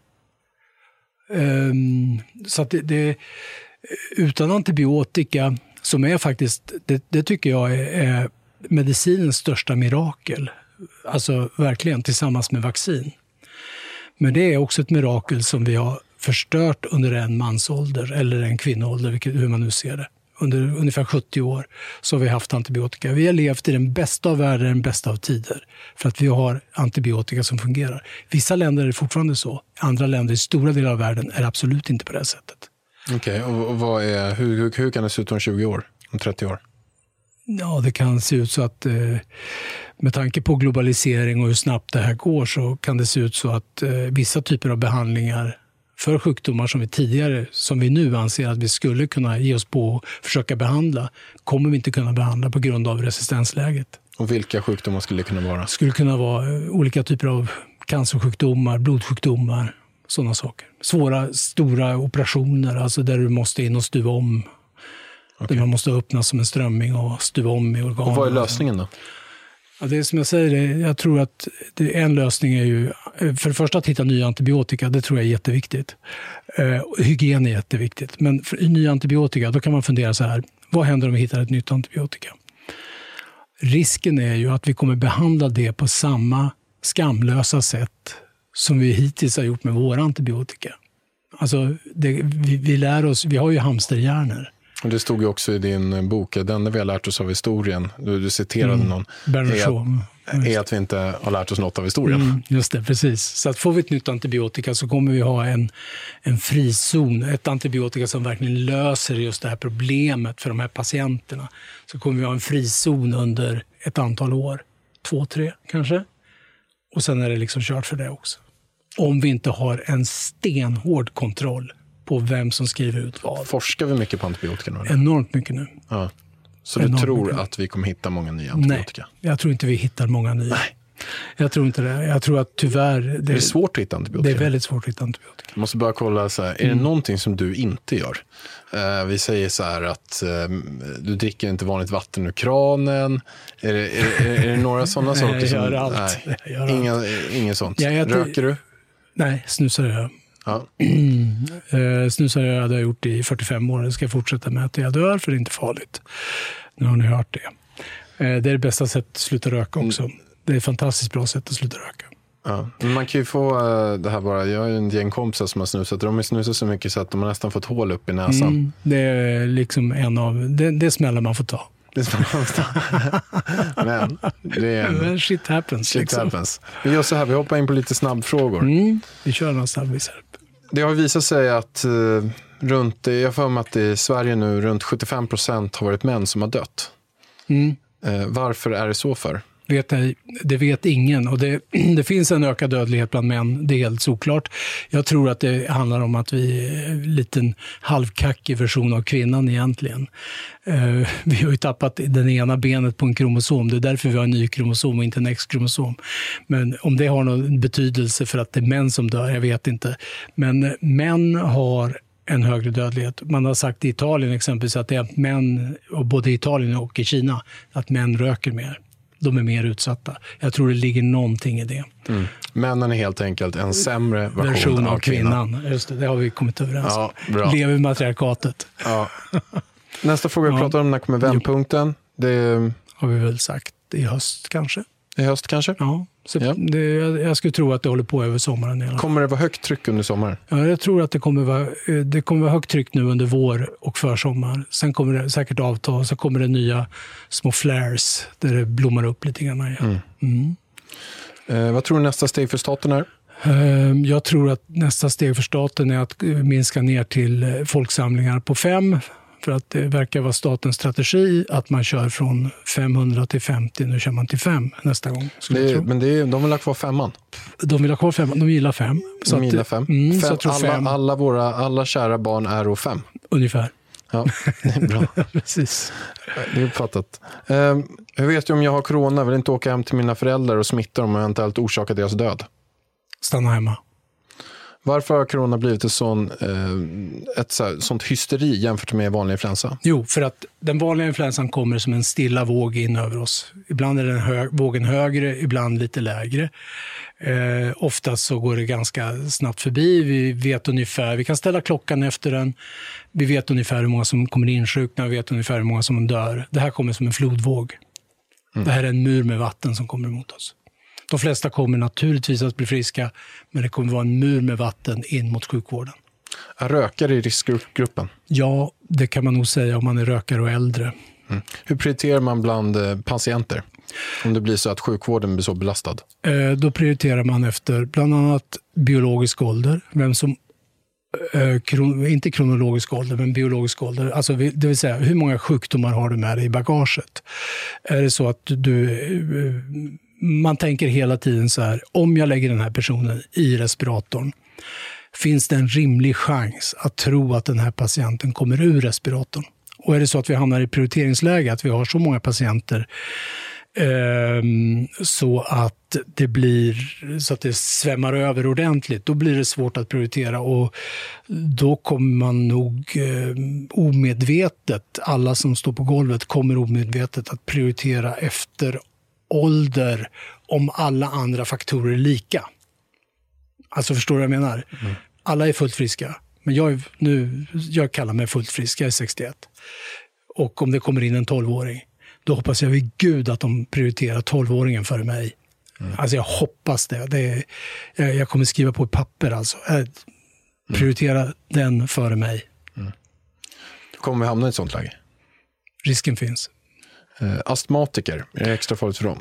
Speaker 5: Så att utan antibiotika, som är faktiskt, det tycker jag är medicinens största mirakel. Alltså verkligen tillsammans med vaccin. Men det är också ett mirakel som vi har förstört under en mansålder eller en kvinnoålder, hur man nu ser det. Under ungefär 70 år så har vi haft antibiotika. Vi har levt i den bästa av världar, den bästa av tider. För att vi har antibiotika som fungerar. Vissa länder är det fortfarande så. Andra länder i stora delar av världen är absolut inte på det sättet.
Speaker 6: Okej, och hur kan det se ut om 20 år, om 30 år?
Speaker 5: Ja, det kan se ut så att med tanke på globalisering och hur snabbt det här går så kan det se ut så att vissa typer av behandlingar för sjukdomar som vi nu anser att vi skulle kunna ge oss på och försöka behandla, kommer vi inte kunna behandla på grund av resistensläget.
Speaker 6: Och vilka sjukdomar skulle det kunna vara? Det
Speaker 5: skulle kunna vara olika typer av cancersjukdomar, blodsjukdomar, sådana saker. Svåra, stora operationer, alltså där du måste in och stuva om. Okay. Där man måste öppna som en strömming och stuva om i organen.
Speaker 6: Och vad är lösningen då?
Speaker 5: Ja, det är som jag säger, jag tror att en lösning är ju, för det första att hitta nya antibiotika, det tror jag är jätteviktigt. Hygien är jätteviktigt, men för nya antibiotika, då kan man fundera så här, vad händer om vi hittar ett nytt antibiotika? Risken är ju att vi kommer behandla det på samma skamlösa sätt som vi hittills har gjort med våra antibiotika. Alltså, vi lär oss, vi har ju hamsterhjärnor.
Speaker 6: Och det stod ju också i din bok, den vi har lärt oss av historien, du citerade någon, är att vi inte har lärt oss något av historien.
Speaker 5: Just det, precis. Så att får vi ett nytt antibiotika så kommer vi ha en frizon, ett antibiotika som verkligen löser just det här problemet för de här patienterna. Så kommer vi ha en frizon under ett antal år, 2-3 kanske. Och sen är det liksom kört för det också. Om vi inte har en stenhård kontroll på vem som skriver ut vad.
Speaker 6: Forskar vi mycket på antibiotika nu?
Speaker 5: Enormt mycket nu.
Speaker 6: Ja. Så du tror att vi kommer hitta många nya antibiotika?
Speaker 5: Nej, jag tror inte vi hittar många nya.
Speaker 6: Nej.
Speaker 5: Jag tror inte det. Jag tror att tyvärr...
Speaker 6: Det är svårt att hitta antibiotika.
Speaker 5: Det är väldigt svårt att hitta antibiotika.
Speaker 6: Jag måste bara kolla så här, är det någonting som du inte gör? Vi säger så här att du dricker inte vanligt vatten ur kranen. Är det några sådana saker?
Speaker 5: Nej, jag gör allt.
Speaker 6: Nej, inget sånt. Röker du?
Speaker 5: Nej, snusar jag.
Speaker 6: Ja.
Speaker 5: Snusar jag hade jag gjort i 45 år. Det ska jag fortsätta med att jag dör, för det är inte farligt. Nu har ni hört det. Det är det bästa sättet att sluta röka också. Det är ett fantastiskt bra sätt att sluta röka.
Speaker 6: Ja. Men man kan ju få det här bara. Jag har ju en gäng kompisar som har snusat. De har snusat så mycket så att de har nästan fått hål upp i näsan.
Speaker 5: Det är liksom en av... Det smäller man får ta.
Speaker 6: Men det är
Speaker 5: shit happens.
Speaker 6: Shit happens. Vi gör så här, vi hoppar in på lite snabbfrågor.
Speaker 5: Vi kör några snabbisar.
Speaker 6: Det har visat sig att jag får med att i Sverige nu runt 75% har varit män som har dött. Varför är det så för?
Speaker 5: Det vet ingen, och det finns en ökad dödlighet bland män, det är helt såklart. Jag tror att det handlar om att vi är en liten halvkackig version av kvinnan egentligen. Vi har ju tappat den ena benet på en kromosom, det är därför vi har en ny kromosom och inte en X-kromosom. Men om det har någon betydelse för att det är män som dör, jag vet inte. Men män har en högre dödlighet. Man har sagt i Italien exempelvis att det är män, och både i Italien och i Kina, att män röker mer. De är mer utsatta. Jag tror det ligger någonting i det.
Speaker 6: Männen är helt enkelt en sämre version av kvinnan.
Speaker 5: Just det har vi kommit överens om.
Speaker 6: Bra.
Speaker 5: Lever matriarkatet.
Speaker 6: Ja. Nästa fråga vi pratar om, när kommer vändpunkten? Det
Speaker 5: har vi väl sagt i höst kanske.
Speaker 6: I höst kanske?
Speaker 5: Ja. Jag skulle tro att det håller på över sommaren.
Speaker 6: Kommer det vara högt tryck under sommaren?
Speaker 5: Ja, jag tror att det kommer vara högt tryck nu under vår och försommar. Sen kommer det säkert avta, så kommer det nya små flares där det blommar upp lite grann igen.
Speaker 6: Vad tror du nästa steg för staten är?
Speaker 5: Jag tror att nästa steg för staten är att minska ner till folksamlingar på 5. För att det verkar vara statens strategi att man kör från 500 till 50. Nu kör man till 5 nästa gång.
Speaker 6: Men de vill ha kvar 5.
Speaker 5: De vill ha kvar 5. De gillar 5.
Speaker 6: De gillar 5.
Speaker 5: Så jag tror 5.
Speaker 6: Alla kära barn är 5.
Speaker 5: Ungefär.
Speaker 6: Ja, det är bra.
Speaker 5: Precis.
Speaker 6: Det är uppfattat. Hur vet du om jag har corona? Jag vill inte åka hem till mina föräldrar och smitta dem och eventuellt orsaka deras död.
Speaker 5: Stanna hemma.
Speaker 6: Varför har corona blivit ett sånt hysteri jämfört med vanlig influensa?
Speaker 5: Jo, för att den vanliga influensan kommer som en stilla våg in över oss. Ibland är den vågen högre, ibland lite lägre. Oftast så går det ganska snabbt förbi. Vi kan ställa klockan efter den. Vi vet ungefär hur många som kommer insjukna, vi vet ungefär hur många som dör. Det här kommer som en flodvåg. Det här är en mur med vatten som kommer emot oss. De flesta kommer naturligtvis att bli friska, men det kommer vara en mur med vatten in mot sjukvården.
Speaker 6: Är rökare i riskgruppen?
Speaker 5: Ja, det kan man nog säga om man är rökare och äldre.
Speaker 6: Hur prioriterar man bland patienter? Om det blir så att sjukvården blir så belastad?
Speaker 5: Då prioriterar man efter bland annat biologisk ålder. Vem som, inte kronologisk ålder, men biologisk ålder. Alltså, det vill säga, hur många sjukdomar har du med dig i bagaget? Är det så att man tänker hela tiden så här, om jag lägger den här personen i respiratorn, finns det en rimlig chans att tro att den här patienten kommer ur respiratorn? Och är det så att vi hamnar i prioriteringsläge, att vi har så många patienter så att det svämmar över ordentligt, då blir det svårt att prioritera, och då kommer man nog omedvetet, alla som står på golvet kommer omedvetet att prioritera efter ålder om alla andra faktorer är lika. Alltså, förstår du vad jag menar? Alla är fullt friska, men jag kallar mig fullt frisk, jag är 61. Och om det kommer in en 12-åring, då hoppas jag vid Gud att de prioriterar 12-åringen före mig. Alltså jag hoppas det. Jag kommer skriva på ett papper alltså. Prioritera den före mig.
Speaker 6: Kommer vi hamna i ett sånt läge?
Speaker 5: Risken finns.
Speaker 6: Astmatiker, är det extra farligt för dem?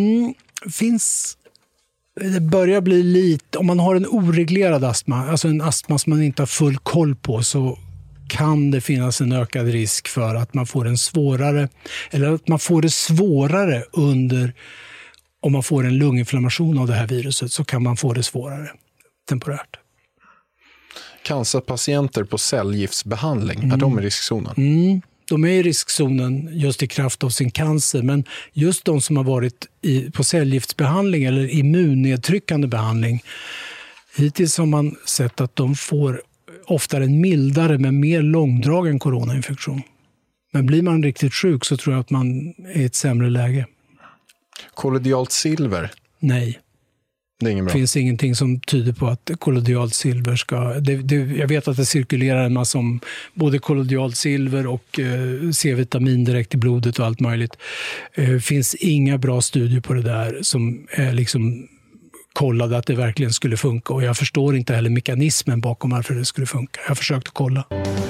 Speaker 5: Det börjar bli lite, om man har en oreglerad astma, alltså en astma som man inte har full koll på, så kan det finnas en ökad risk för att man får en svårare, eller att man får det svårare om man får en lunginflammation av det här viruset, så kan man få det svårare temporärt.
Speaker 6: Cancerpatienter på cellgiftsbehandling, är de i riskzonen?
Speaker 5: De är i riskzonen just i kraft av sin cancer, men just de som har varit på cellgiftsbehandling eller immunnedtryckande behandling, hittills har man sett att de får oftare en mildare men mer långdragen coronainfektion. Men blir man riktigt sjuk så tror jag att man är i ett sämre läge.
Speaker 6: Kollodialt silver?
Speaker 5: Nej.
Speaker 6: Det är ingen bra.
Speaker 5: Det finns ingenting som tyder på att kollodialt silver ska... jag vet att det cirkulerar en massa om både kollodialt silver och C-vitamin direkt i blodet och allt möjligt. Det finns inga bra studier på det där som är liksom kollade att det verkligen skulle funka. Och jag förstår inte heller mekanismen bakom varför det skulle funka. Jag har försökt att kolla.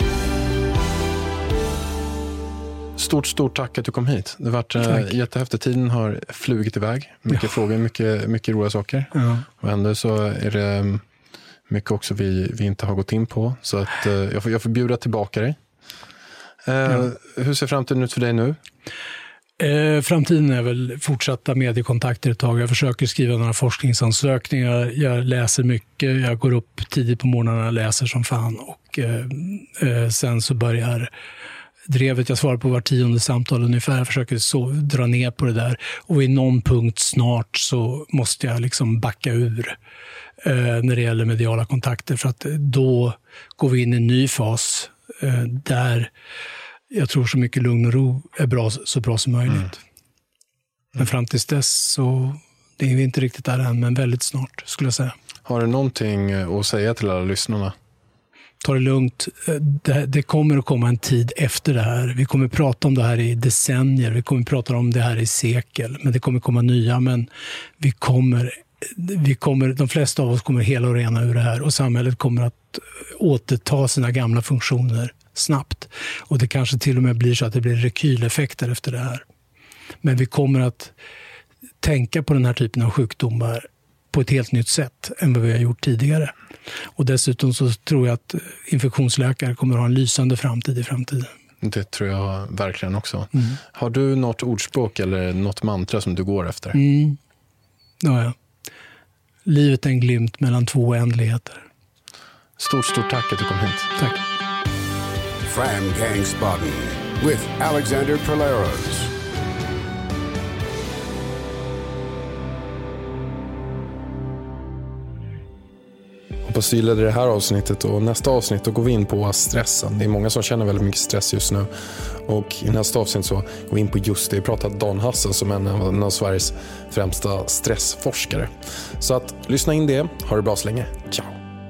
Speaker 6: Stort tack att du kom hit. Det har varit jättehäftigt. Tiden har flugit iväg. Mycket frågor, mycket roliga saker. Ja. Och ändå så är det mycket också vi inte har gått in på. Så att jag får bjuda tillbaka dig. Hur ser framtiden ut för dig nu?
Speaker 5: Framtiden är väl fortsatta mediekontakter ett tag. Jag försöker skriva några forskningsansökningar. Jag läser mycket. Jag går upp tidigt på morgnarna och läser som fan. Och sen så börjar drevet. Jag svarar på var 10:e samtal ungefär. Jag försöker dra ner på det där. Och i någon punkt snart så måste jag liksom backa ur när det gäller mediala kontakter. För att då går vi in i en ny fas där jag tror så mycket lugn och ro är så bra som möjligt. Men fram tills dess så det är vi inte riktigt där än, men väldigt snart skulle jag säga.
Speaker 6: Har du någonting att säga till alla lyssnarna?
Speaker 5: Ta det lugnt. Det kommer att komma en tid efter det här. Vi kommer att prata om det här i decennier. Vi kommer att prata om det här i sekel. Men det kommer komma nya. Men vi kommer, de flesta av oss kommer hela och rena ur det här. Och samhället kommer att återta sina gamla funktioner snabbt. Och det kanske till och med blir så att det blir rekyleffekter efter det här. Men vi kommer att tänka på den här typen av sjukdomar på ett helt nytt sätt än vad vi har gjort tidigare. Och dessutom så tror jag att infektionsläkare kommer att ha en lysande framtid i framtiden.
Speaker 6: Det tror jag verkligen också. Har du något ordspråk eller något mantra som du går efter?
Speaker 5: Ja. Livet är en glimt mellan två oändligheter.
Speaker 6: Stort tack att du kom hit.
Speaker 5: Tack.
Speaker 4: Fram Gangsbaden with Alexander Perleros.
Speaker 6: Hoppas du gillade det här avsnittet, och nästa avsnitt då går vi in på stressen. Det är många som känner väldigt mycket stress just nu, och i nästa avsnitt så går vi in på just det. Vi pratar Dan Hassel som är en av Sveriges främsta stressforskare. Så att lyssna in det. Ha det bra så länge. Ciao!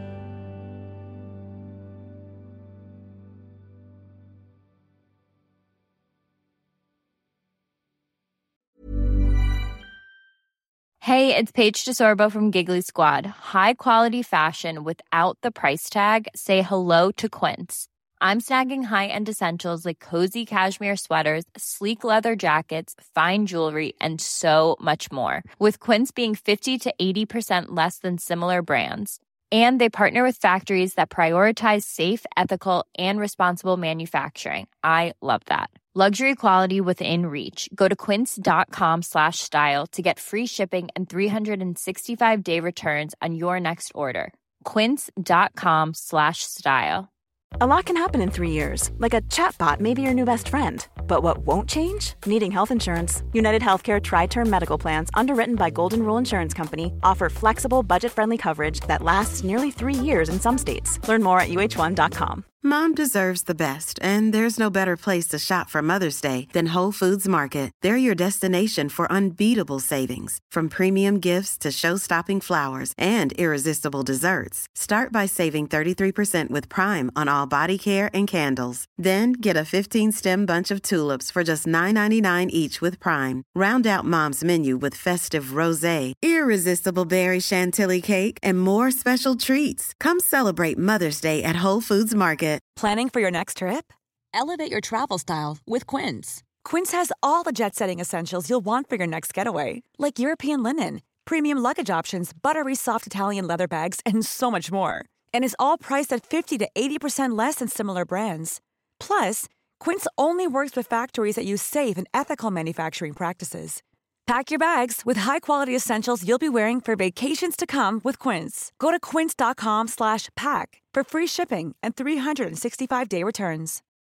Speaker 11: Hey, it's Paige DeSorbo from Giggly Squad. High quality fashion without the price tag. Say hello to Quince. I'm snagging high-end essentials like cozy cashmere sweaters, sleek leather jackets, fine jewelry, and so much more. With Quince being 50 to 80% less than similar brands. And they partner with factories that prioritize safe, ethical, and responsible manufacturing. I love that. Luxury quality within reach. Go to quince.com/style to get free shipping and 365-day returns on your next order. Quince.com/style.
Speaker 3: A lot can happen in 3 years, like a chatbot may be your new best friend. But what won't change? Needing health insurance. United Healthcare Tri-Term Medical Plans, underwritten by Golden Rule Insurance Company, offer flexible, budget-friendly coverage that lasts nearly 3 years in some states. Learn more at uh1.com.
Speaker 12: Mom deserves the best, and there's no better place to shop for Mother's Day than Whole Foods Market. They're your destination for unbeatable savings, from premium gifts to show-stopping flowers and irresistible desserts. Start by saving 33% with Prime on all body care and candles. Then get a 15-stem bunch of tulips for just $9.99 each with Prime. Round out Mom's menu with festive rosé, irresistible berry chantilly cake, and more special treats. Come celebrate Mother's Day at Whole Foods Market.
Speaker 3: Planning for your next trip?
Speaker 13: Elevate your travel style with Quince.
Speaker 3: Quince has all the jet-setting essentials you'll want for your next getaway, like European linen, premium luggage options, buttery soft Italian leather bags, and so much more. And is all priced at 50 to 80% less than similar brands. Plus, Quince only works with factories that use safe and ethical manufacturing practices. Pack your bags with high-quality essentials you'll be wearing for vacations to come with Quince. Go to quince.com/pack for free shipping and 365-day returns.